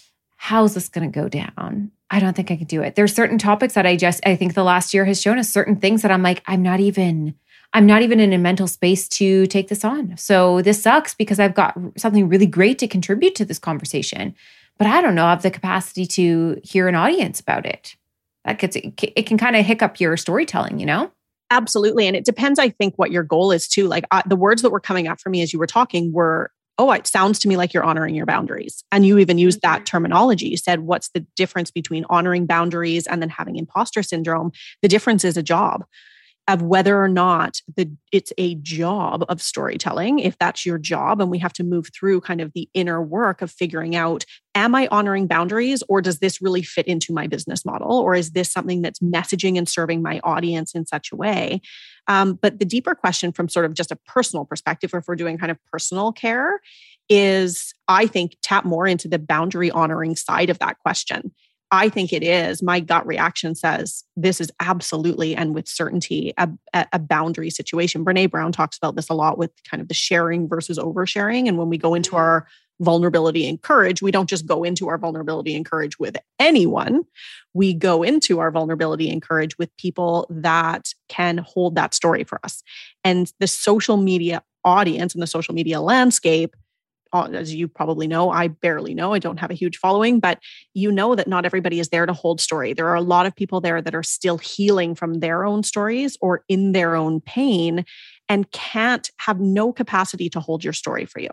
Speaker 5: how's this going to go down? I don't think I can do it. There's certain topics that I just, I think the last year has shown us certain things that I'm like, I'm not even, I'm not even in a mental space to take this on. So this sucks because I've got something really great to contribute to this conversation, but I don't know, I have the capacity to hear an audience about it. That gets, it can kind of hiccup your storytelling, you know?
Speaker 6: Absolutely. And it depends, I think, what your goal is too. Like I, the words that were coming up for me as you were talking were, oh, it sounds to me like you're honoring your boundaries. And you even used that terminology. You said, what's the difference between honoring boundaries and then having imposter syndrome? The difference is a job of whether or not the it's a job of storytelling, if that's your job. And we have to move through kind of the inner work of figuring out, am I honoring boundaries, or does this really fit into my business model? Or is this something that's messaging and serving my audience in such a way? Um, but the deeper question from sort of just a personal perspective, or if we're doing kind of personal care, is I think tap more into the boundary honoring side of that question. I think it is. My gut reaction says this is absolutely and with certainty a, a boundary situation. Brene Brown talks about this a lot with kind of the sharing versus oversharing. And when we go into our vulnerability and courage, we don't just go into our vulnerability and courage with anyone. We go into our vulnerability and courage with people that can hold that story for us. And the social media audience and the social media landscape, as you probably know, I barely know, I don't have a huge following, but you know that not everybody is there to hold story. There are a lot of people there that are still healing from their own stories or in their own pain and can't have no capacity to hold your story for you.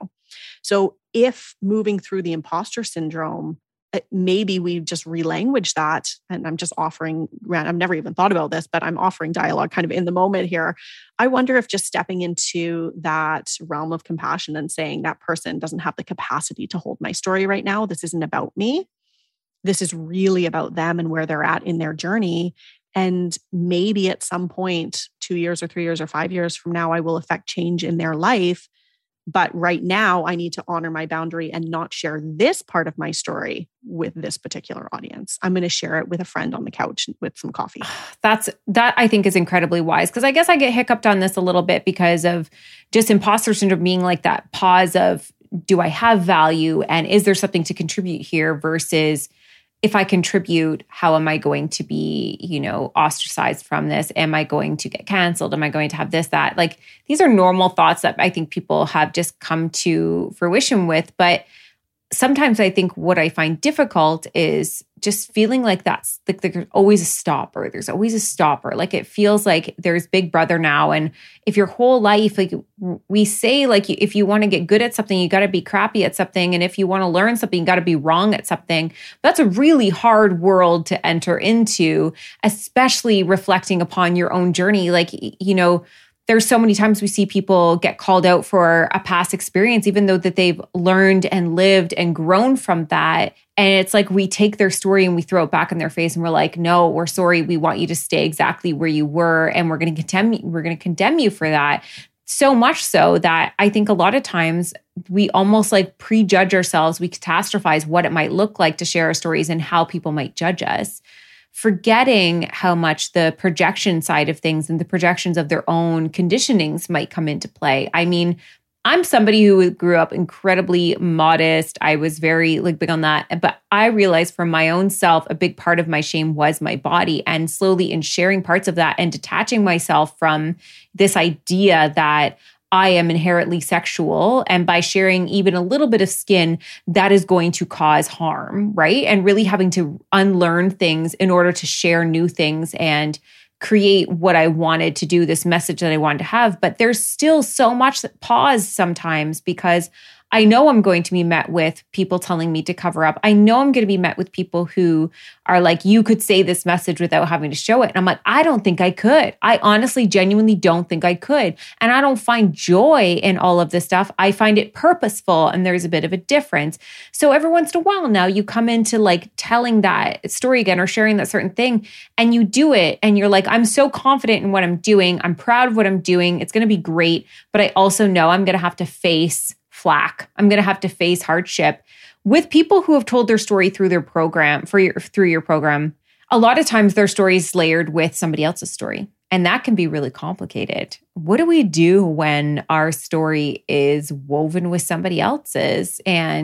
Speaker 6: So if moving through the imposter syndrome, maybe we just relanguage that. And I'm just offering, I've never even thought about this, but I'm offering dialogue kind of in the moment here. I wonder if just stepping into that realm of compassion and saying that person doesn't have the capacity to hold my story right now. This isn't about me. This is really about them and where they're at in their journey. And maybe at some point, two years or three years or five years from now, I will affect change in their life. But right now, I need to honor my boundary and not share this part of my story with this particular audience. I'm going to share it with a friend on the couch with some coffee.
Speaker 5: That's, that I think is incredibly wise. Because I guess I get hiccuped on this a little bit because of just imposter syndrome being like that pause of, do I have value? And is there something to contribute here versus, if I contribute, how am I going to be, you know, ostracized from this? Am I going to get canceled? Am I going to have this, that? Like, these are normal thoughts that I think people have just come to fruition with. But sometimes I think what I find difficult is just feeling like that's like there's always a stopper. There's always a stopper. Like it feels like there's Big Brother now. And if your whole life, like we say, like if you want to get good at something, you got to be crappy at something. And if you want to learn something, you got to be wrong at something. That's a really hard world to enter into, especially reflecting upon your own journey. Like, you know, there's so many times we see people get called out for a past experience, even though that they've learned and lived and grown from that. And it's like we take their story and we throw it back in their face and we're like, no, we're sorry. We want you to stay exactly where you were. And we're going to condemn you. We're going to condemn you for that. So much so that I think a lot of times we almost like prejudge ourselves. We catastrophize what it might look like to share our stories and how people might judge us, forgetting how much the projection side of things and the projections of their own conditionings might come into play. I mean, I'm somebody who grew up incredibly modest. I was very like big on that. But I realized for my own self, a big part of my shame was my body. And slowly in sharing parts of that and detaching myself from this idea that I am inherently sexual, and by sharing even a little bit of skin, that is going to cause harm, right? And really having to unlearn things in order to share new things and create what I wanted to do, this message that I wanted to have. But there's still so much that pause sometimes because I know I'm going to be met with people telling me to cover up. I know I'm going to be met with people who are like, you could say this message without having to show it. And I'm like, I don't think I could. I honestly, genuinely don't think I could. And I don't find joy in all of this stuff. I find it purposeful, and there's a bit of a difference. So every once in a while now you come into like telling that story again or sharing that certain thing, and you do it and you're like, I'm so confident in what I'm doing. I'm proud of what I'm doing. It's going to be great. But I also know I'm going to have to face flack. I'm going to have to face hardship with people who have told their story through their program, for your, through your program. A lot of times their story is layered with somebody else's story, and that can be really complicated. What do we do when our story is woven with somebody else's? And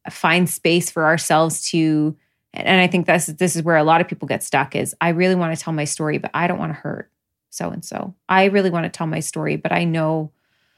Speaker 5: find space for ourselves to, and I think this, this is where a lot of people get stuck is, I really want to tell my story, but I don't want to hurt so-and-so. I really want to tell my story, but I know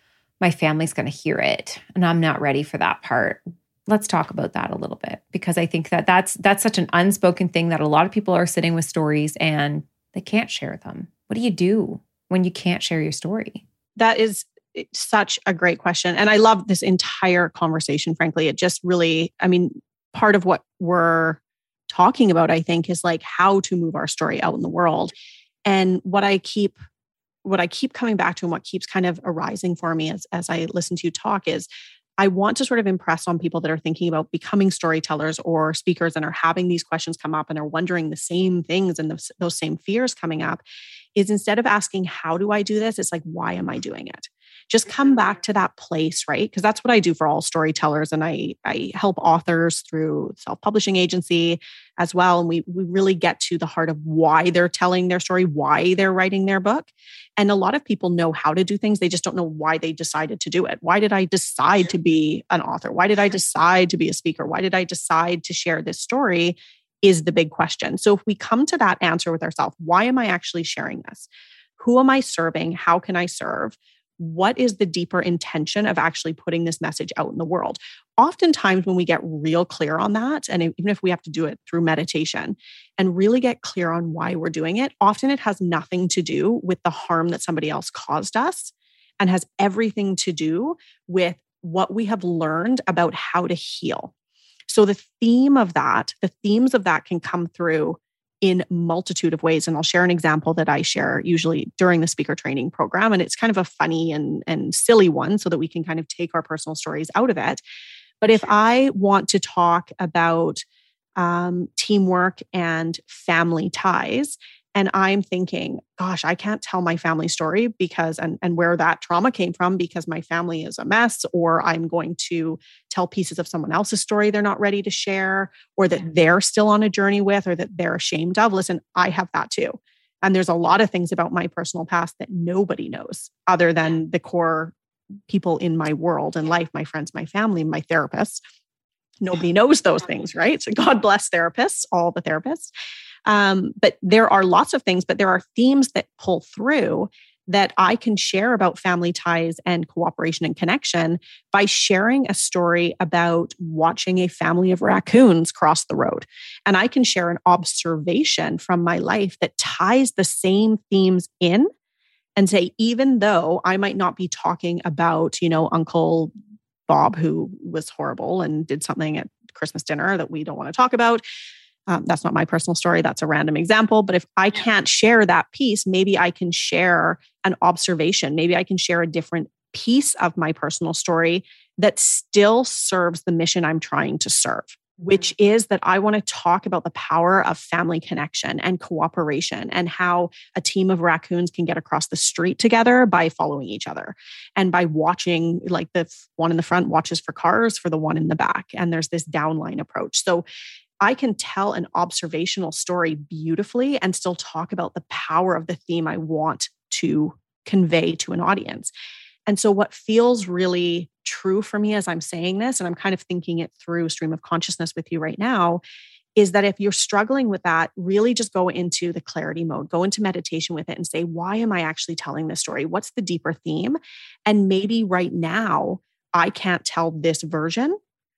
Speaker 5: my family's going to hear it and I'm not ready for that part. Let's talk about that a little bit, because I think that that's, that's such an unspoken thing that a lot of people are sitting with stories and they can't share them. What do you do when you can't share your story?
Speaker 6: That is such a great question. And I love this entire conversation, frankly. It just really, I mean, part of what we're talking about, I think, is like how to move our story out in the world. And what I keep, what I keep coming back to and what keeps kind of arising for me as, as I listen to you talk is I want to sort of impress on people that are thinking about becoming storytellers or speakers and are having these questions come up and are wondering the same things and those, those same fears coming up, is instead of asking, how do I do this? It's like, why am I doing it? Just come back to that place, right? Because that's what I do for all storytellers. And I, I help authors through self-publishing agency as well. And we, we really get to the heart of why they're telling their story, why they're writing their book. And a lot of people know how to do things. They just don't know why they decided to do it. Why did I decide to be an author? Why did I decide to be a speaker? Why did I decide to share this story? Is the big question. So if we come to that answer with ourselves, why am I actually sharing this? Who am I serving? How can I serve? What is the deeper intention of actually putting this message out in the world? Oftentimes when we get real clear on that, and even if we have to do it through meditation and really get clear on why we're doing it, often it has nothing to do with the harm that somebody else caused us and has everything to do with what we have learned about how to heal. So the theme of that, the themes of that can come through in multitude of ways. And I'll share an example that I share usually during the speaker training program. And it's kind of a funny and, and silly one so that we can kind of take our personal stories out of it. But if I want to talk about um, teamwork and family ties, and I'm thinking, gosh, I can't tell my family story because, and, and where that trauma came from because my family is a mess, or I'm going to tell pieces of someone else's story they're not ready to share, or that they're still on a journey with, or that they're ashamed of. Listen, I have that too. And there's a lot of things about my personal past that nobody knows other than the core people in my world and life, my friends, my family, my therapists. Nobody knows those things, right? So God bless therapists, all the therapists. Um, but there are lots of things, but there are themes that pull through that I can share about family ties and cooperation and connection by sharing a story about watching a family of raccoons cross the road. And I can share an observation from my life that ties the same themes in and say, even though I might not be talking about, you know, Uncle Bob, who was horrible and did something at Christmas dinner that we don't want to talk about. Um, that's not my personal story. That's a random example. But if I can't share that piece, maybe I can share an observation. Maybe I can share a different piece of my personal story that still serves the mission I'm trying to serve, which is that I want to talk about the power of family connection and cooperation and how a team of raccoons can get across the street together by following each other and by watching, like the one in the front watches for cars for the one in the back. And there's this downline approach. So I can tell an observational story beautifully and still talk about the power of the theme I want to convey to an audience. And so what feels really true for me as I'm saying this, and I'm kind of thinking it through stream of consciousness with you right now, is that if you're struggling with that, really just go into the clarity mode, go into meditation with it and say, why am I actually telling this story? What's the deeper theme? And maybe right now, I can't tell this version,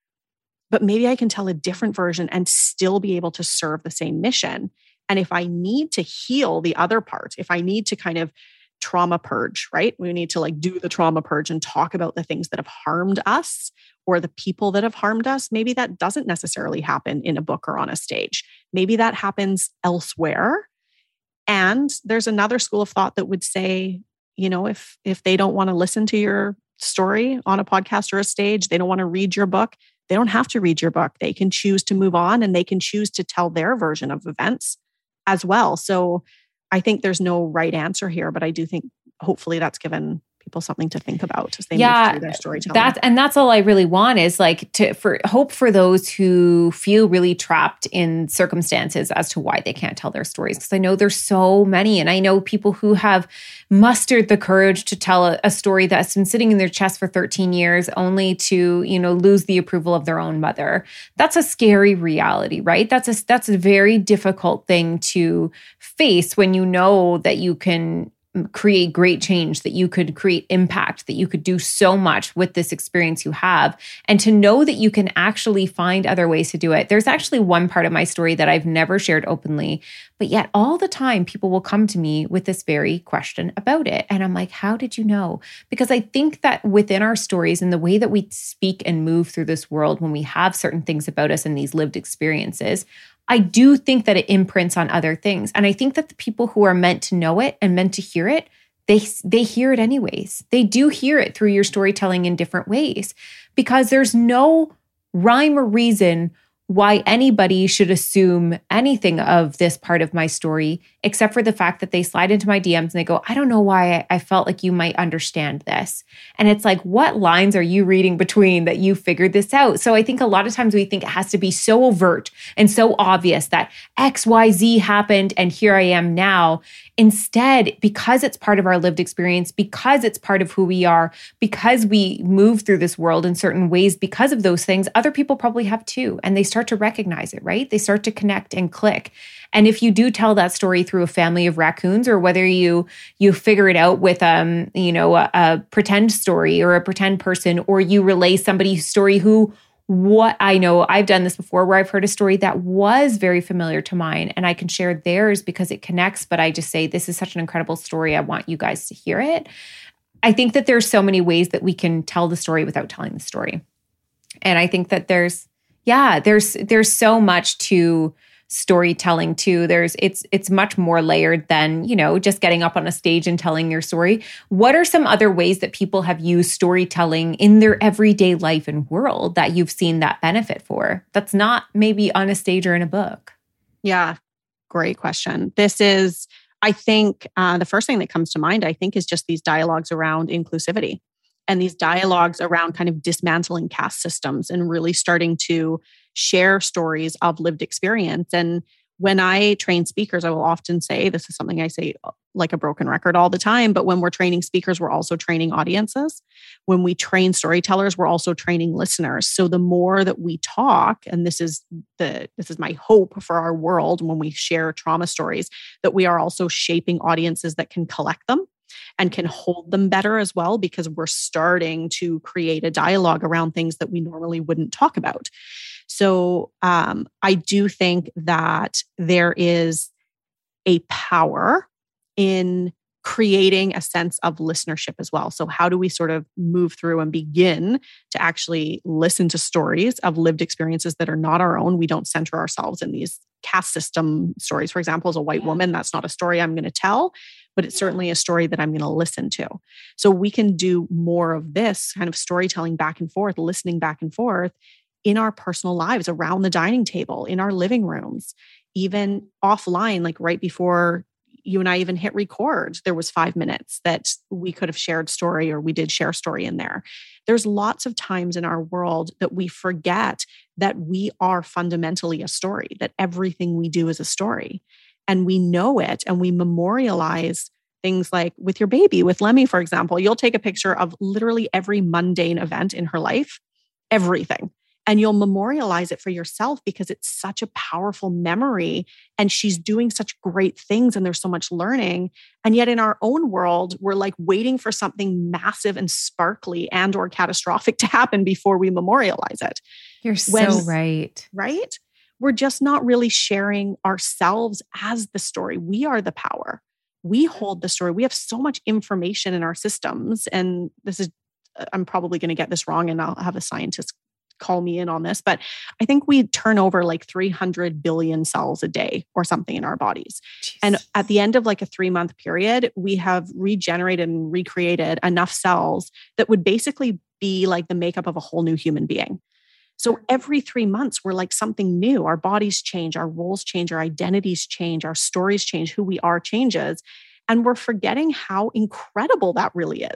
Speaker 6: but maybe I can tell a different version and still be able to serve the same mission. And if I need to heal the other part, if I need to kind of trauma purge, right? We need to like do the trauma purge and talk about the things that have harmed us or the people that have harmed us. Maybe that doesn't necessarily happen in a book or on a stage. Maybe that happens elsewhere. And there's another school of thought that would say, you know, if if they don't want to listen to your story on a podcast or a stage, they don't want to read your book, they don't have to read your book. They can choose to move on and they can choose to tell their version of events as well. So I think there's no right answer here, but I do think hopefully that's given people something to think about as they
Speaker 5: yeah,
Speaker 6: move through their storytelling.
Speaker 5: That's, and that's all I really want is like to for hope for those who feel really trapped in circumstances as to why they can't tell their stories. Because I know there's so many, and I know people who have mustered the courage to tell a, a story that's been sitting in their chest for thirteen years, only to, you know, lose the approval of their own mother. That's a scary reality, right? That's a that's a very difficult thing to face when you know that you can create great change, that you could create impact, that you could do so much with this experience you have, and to know that you can actually find other ways to do it. There's actually one part of my story that I've never shared openly, but yet all the time people will come to me with this very question about it. And I'm like, how did you know? Because I think that within our stories and the way that we speak and move through this world, when we have certain things about us in these lived experiences, I do think that it imprints on other things. And I think that the people who are meant to know it and meant to hear it, they, they hear it anyways. They do hear it through your storytelling in different ways, because there's no rhyme or reason why anybody should assume anything of this part of my story, except for the fact that they slide into my D Ms and they go, I don't know why I felt like you might understand this. And it's like, what lines are you reading between that you figured this out? So I think a lot of times we think it has to be so overt and so obvious that X, Y, Z happened and here I am now. Instead, because it's part of our lived experience, because it's part of who we are, because we move through this world in certain ways, because of those things, other people probably have too. And they start to recognize it, right? They start to connect and click. And if you do tell that story through a family of raccoons, or whether you you figure it out with um, you know, a, a pretend story or a pretend person, or you relay somebody's story who what I know, I've done this before where I've heard a story that was very familiar to mine, and I can share theirs because it connects, but I just say, this is such an incredible story. I want you guys to hear it. I think that there's so many ways that we can tell the story without telling the story. And I think that there's, yeah, there's, there's so much to storytelling too. There's, it's, it's much more layered than, you know, just getting up on a stage and telling your story. What are some other ways that people have used storytelling in their everyday life and world that you've seen that benefit for? That's not maybe on a stage or in a book.
Speaker 6: Yeah, great question. This is, I think, uh, the first thing that comes to mind, I think, is just these dialogues around inclusivity and these dialogues around kind of dismantling caste systems and really starting to share stories of lived experience. And when I train speakers, I will often say, this is something I say like a broken record all the time, but when we're training speakers, we're also training audiences. When we train storytellers, we're also training listeners. So the more that we talk, and this is the this is my hope for our world when we share trauma stories, that we are also shaping audiences that can collect them and can hold them better as well, because we're starting to create a dialogue around things that we normally wouldn't talk about. So um, I do think that there is a power in creating a sense of listenership as well. So how do we sort of move through and begin to actually listen to stories of lived experiences that are not our own? We don't center ourselves in these caste system stories. For example, as a white woman, that's not a story I'm going to tell, but it's certainly a story that I'm going to listen to. So we can do more of this kind of storytelling back and forth, listening back and forth in our personal lives, around the dining table, in our living rooms, even offline, like right before you and I even hit record, there was five minutes that we could have shared story, or we did share story in there. There's lots of times in our world that we forget that we are fundamentally a story, that everything we do is a story. And we know it, and we memorialize things like with your baby, with Lemmy, for example. You'll take a picture of literally every mundane event in her life, everything. And you'll memorialize it for yourself because it's such a powerful memory, and she's doing such great things, and there's so much learning. And yet in our own world, we're like waiting for something massive and sparkly and or catastrophic to happen before we memorialize it.
Speaker 5: You're so
Speaker 6: when,
Speaker 5: right.
Speaker 6: Right? We're just not really sharing ourselves as the story. We are the power. We hold the story. We have so much information in our systems. And this is, I'm probably going to get this wrong, and I'll have a scientist call me in on this, but I think we turn over like three hundred billion cells a day or something in our bodies. Jeez. And at the end of like a three month period, we have regenerated and recreated enough cells that would basically be like the makeup of a whole new human being. So every three months, we're like something new. Our bodies change, our roles change, our identities change, our stories change, who we are changes. And we're forgetting how incredible that really is.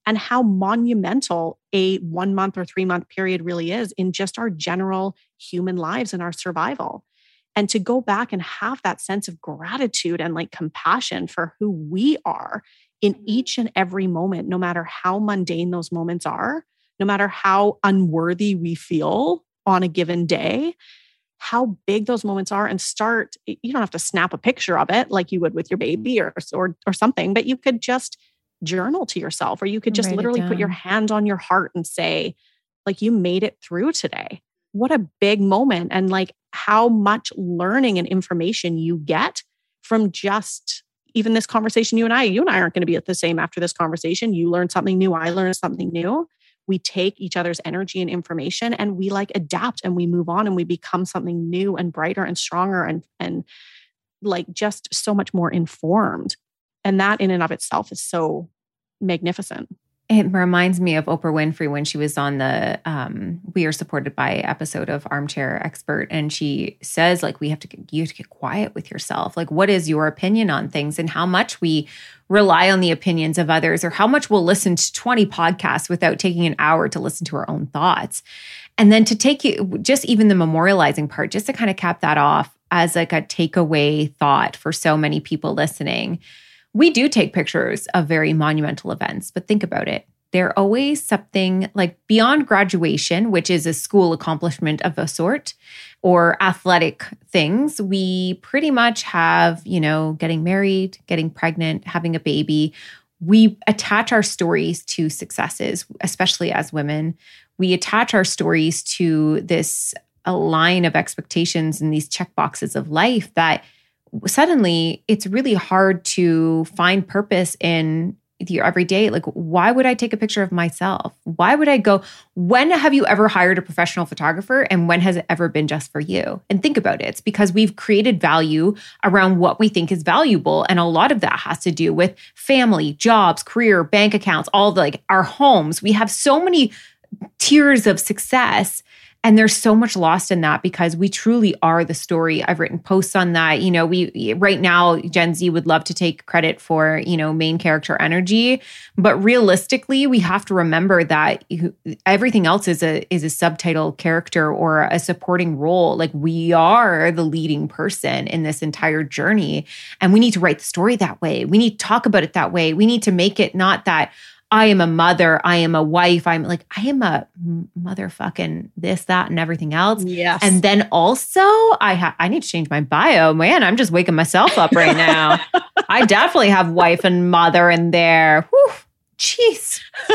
Speaker 6: and how monumental a one month or three month period really is in just our general human lives and our survival. And to go back and have that sense of gratitude and like compassion for who we are in each and every moment, no matter how mundane those moments are, no matter how unworthy we feel on a given day, how big those moments are, and start, you don't have to snap a picture of it like you would with your baby or, or, or something, but you could just journal to yourself, or you could just
Speaker 5: Write it
Speaker 6: literally put your
Speaker 5: down.
Speaker 6: hand on your heart and say, like, you made it through today. What a big moment. And like how much learning and information you get from just even this conversation. You and I, you and I aren't going to be the same after this conversation. You learn something new. I learned something new. We take each other's energy and information and we like adapt and we move on and we become something new and brighter and stronger and, and like just so much more informed. And that in and of itself is so magnificent.
Speaker 5: It reminds me of Oprah Winfrey when she was on the um, We Are Supported By episode of Armchair Expert. And she says, like, we have to get, you have to get quiet with yourself. Like, what is your opinion on things, and how much we rely on the opinions of others, or how much we'll listen to twenty podcasts without taking an hour to listen to our own thoughts. And then to take it, just even the memorializing part, just to kind of cap that off as like a takeaway thought for so many people listening. We do take pictures of very monumental events, but think about it. They're always something like beyond graduation, which is a school accomplishment of a sort, or athletic things. We pretty much have, you know, getting married, getting pregnant, having a baby. We attach our stories to successes, especially as women. We attach our stories to this a line of expectations and these check boxes of life that suddenly it's really hard to find purpose in your everyday. Like, why would I take a picture of myself? Why would I go? When have you ever hired a professional photographer? And when has it ever been just for you? And think about it. It's because we've created value around what we think is valuable. And a lot of that has to do with family, jobs, career, bank accounts, all the, like our homes. We have so many tiers of success. And there's so much lost in that because we truly are the story. I've written posts on that. You know, we right now, Gen Z would love to take credit for, you know, main character energy. But realistically, we have to remember that everything else is a is a subtitle character or a supporting role. Like, we are the leading person in this entire journey. And we need to write the story that way. We need to talk about it that way. We need to make it not that I am a mother, I am a wife, I'm like, I am a motherfucking this, that, and everything else.
Speaker 6: Yes.
Speaker 5: And then also I ha- I need to change my bio. Man, I'm just waking myself up right now. I definitely have wife and mother in there. Whew, jeez.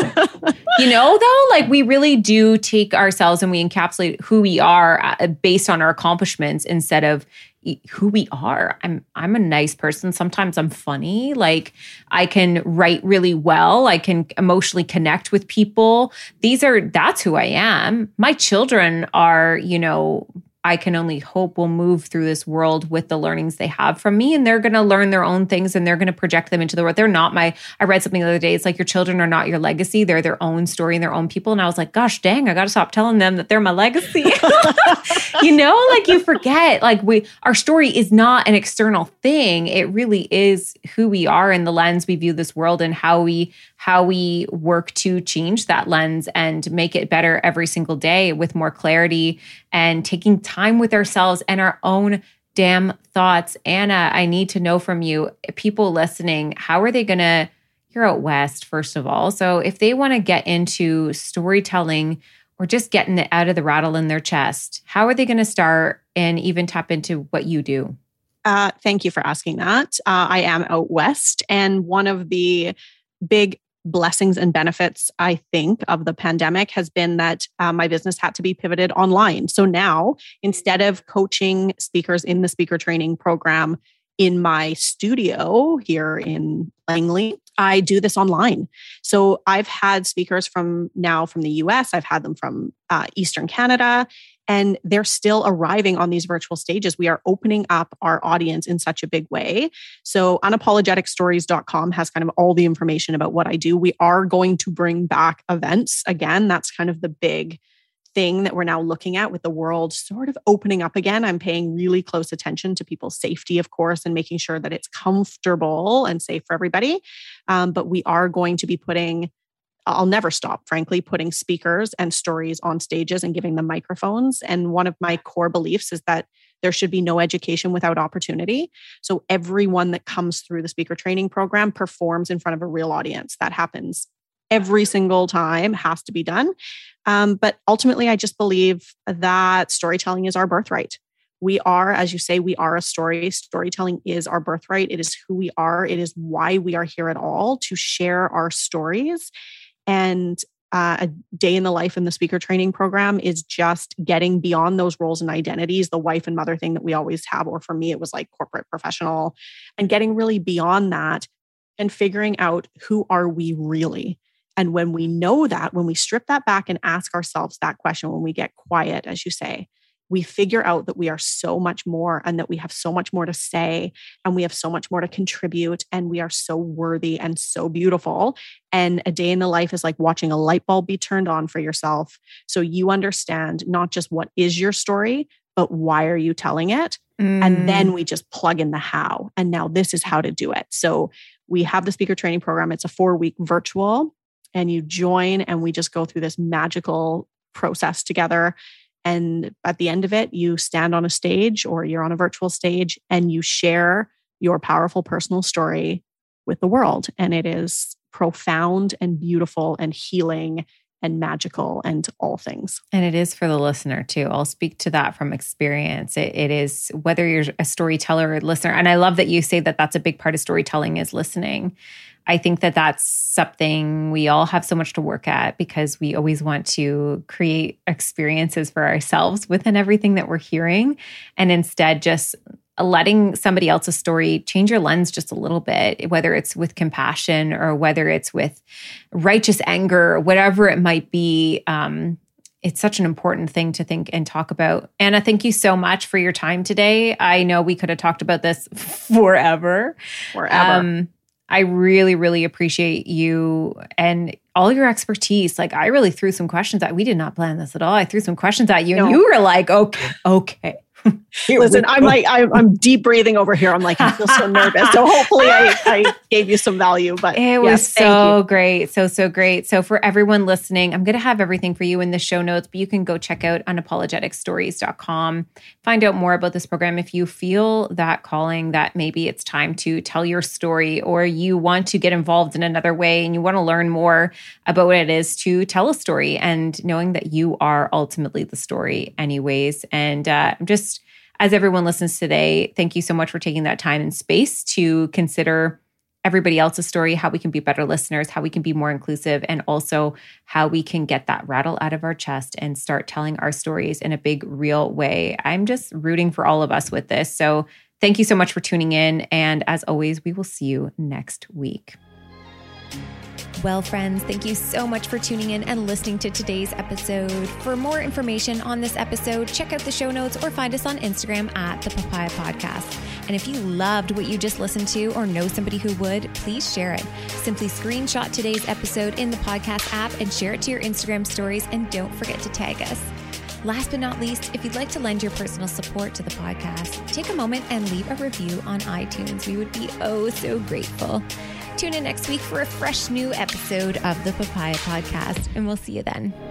Speaker 5: You know, though, like we really do take ourselves and we encapsulate who we are based on our accomplishments instead of who we are. I'm I'm a nice person. Sometimes I'm funny. Like, I can write really well. I can emotionally connect with people. These are that's who I am. My children are, you know, I can only hope will move through this world with the learnings they have from me, and they're going to learn their own things and they're going to project them into the world. They're not my, I read something the other day. It's like, your children are not your legacy. They're their own story and their own people. And I was like, gosh, dang, I got to stop telling them that they're my legacy. You know, like you forget, like we, our story is not an external thing. It really is who we are and the lens we view this world and how we, how we work to change that lens and make it better every single day with more clarity and taking time with ourselves and our own damn thoughts. Anna, I need to know from you, people listening, how are they going to, you're out west, first of all. So if they want to get into storytelling or just getting it out of the rattle in their chest, how are they going to start and even tap into what you do?
Speaker 6: Uh, thank you for asking that. Uh, I am out west. And one of the big blessings and benefits, I think, of the pandemic has been that uh, my business had to be pivoted online. So now, instead of coaching speakers in the speaker training program in my studio here in Langley, I do this online. So I've had speakers from now from the U S, I've had them from uh, Eastern Canada, and they're still arriving on these virtual stages. We are opening up our audience in such a big way. So unapologetic stories dot com has kind of all the information about what I do. We are going to bring back events again. That's kind of the big thing that we're now looking at with the world sort of opening up again. I'm paying really close attention to people's safety, of course, and making sure that it's comfortable and safe for everybody. Um, but we are going to be putting I'll never stop, frankly, putting speakers and stories on stages and giving them microphones. And one of my core beliefs is that there should be no education without opportunity. So everyone that comes through the speaker training program performs in front of a real audience. That happens every single time, has to be done. Um, but ultimately, I just believe that storytelling is our birthright. We are, as you say, we are a story. Storytelling is our birthright. It is who we are. It is why we are here at all, to share our stories. And uh, a day in the life in the speaker training program is just getting beyond those roles and identities, the wife and mother thing that we always have. Or for me, it was like corporate professional, and getting really beyond that and figuring out who are we really. And when we know that, when we strip that back and ask ourselves that question, when we get quiet, as you say, we figure out that we are so much more, and that we have so much more to say, and we have so much more to contribute, and we are so worthy and so beautiful. And a day in the life is like watching a light bulb be turned on for yourself. So you understand not just what is your story, but why are you telling it? Mm. And then we just plug in the how. And now this is how to do it. So we have the speaker training program. It's a four week virtual, and you join, and we just go through this magical process together. And at the end of it, you stand on a stage, or you're on a virtual stage, and you share your powerful personal story with the world. And it is profound and beautiful and healing and magical and all things.
Speaker 5: And it is for the listener too. I'll speak to that from experience. It, it is, whether you're a storyteller or a listener. And I love that you say that that's a big part of storytelling is listening. I think that that's something we all have so much to work at, because we always want to create experiences for ourselves within everything that we're hearing. And instead just letting somebody else's story change your lens just a little bit, whether it's with compassion or whether it's with righteous anger, or whatever it might be. Um, it's such an important thing to think and talk about. Anna, thank you so much for your time today. I know we could have talked about this forever.
Speaker 6: Forever. Um,
Speaker 5: I really, really appreciate you and all your expertise. Like, I really threw some questions at, we did not plan this at all. I threw some questions at you, no. and you were like, okay, okay.
Speaker 6: Listen, I'm like, I'm, I'm deep breathing over here. I'm like, I feel so nervous. So hopefully I, I gave you some value, but
Speaker 5: it was yes, so great. So, so great. So for everyone listening, I'm going to have everything for you in the show notes, but you can go check out unapologetic stories dot com, find out more about this program. If you feel that calling, that maybe it's time to tell your story, or you want to get involved in another way and you want to learn more about what it is to tell a story, and knowing that you are ultimately the story anyways. And uh, I'm just, as everyone listens today, thank you so much for taking that time and space to consider everybody else's story, how we can be better listeners, how we can be more inclusive, and also how we can get that rattle out of our chest and start telling our stories in a big, real way. I'm just rooting for all of us with this. So thank you so much for tuning in. And as always, we will see you next week. Well, friends, thank you so much for tuning in and listening to today's episode. For more information on this episode, check out the show notes or find us on Instagram at The Papaya Podcast. And if you loved what you just listened to or know somebody who would, please share it. Simply screenshot today's episode in the podcast app and share it to your Instagram stories, and don't forget to tag us. Last but not least, if you'd like to lend your personal support to the podcast, take a moment and leave a review on iTunes. We would be oh so grateful. Tune in next week for a fresh new episode of the Papaya Podcast, and we'll see you then.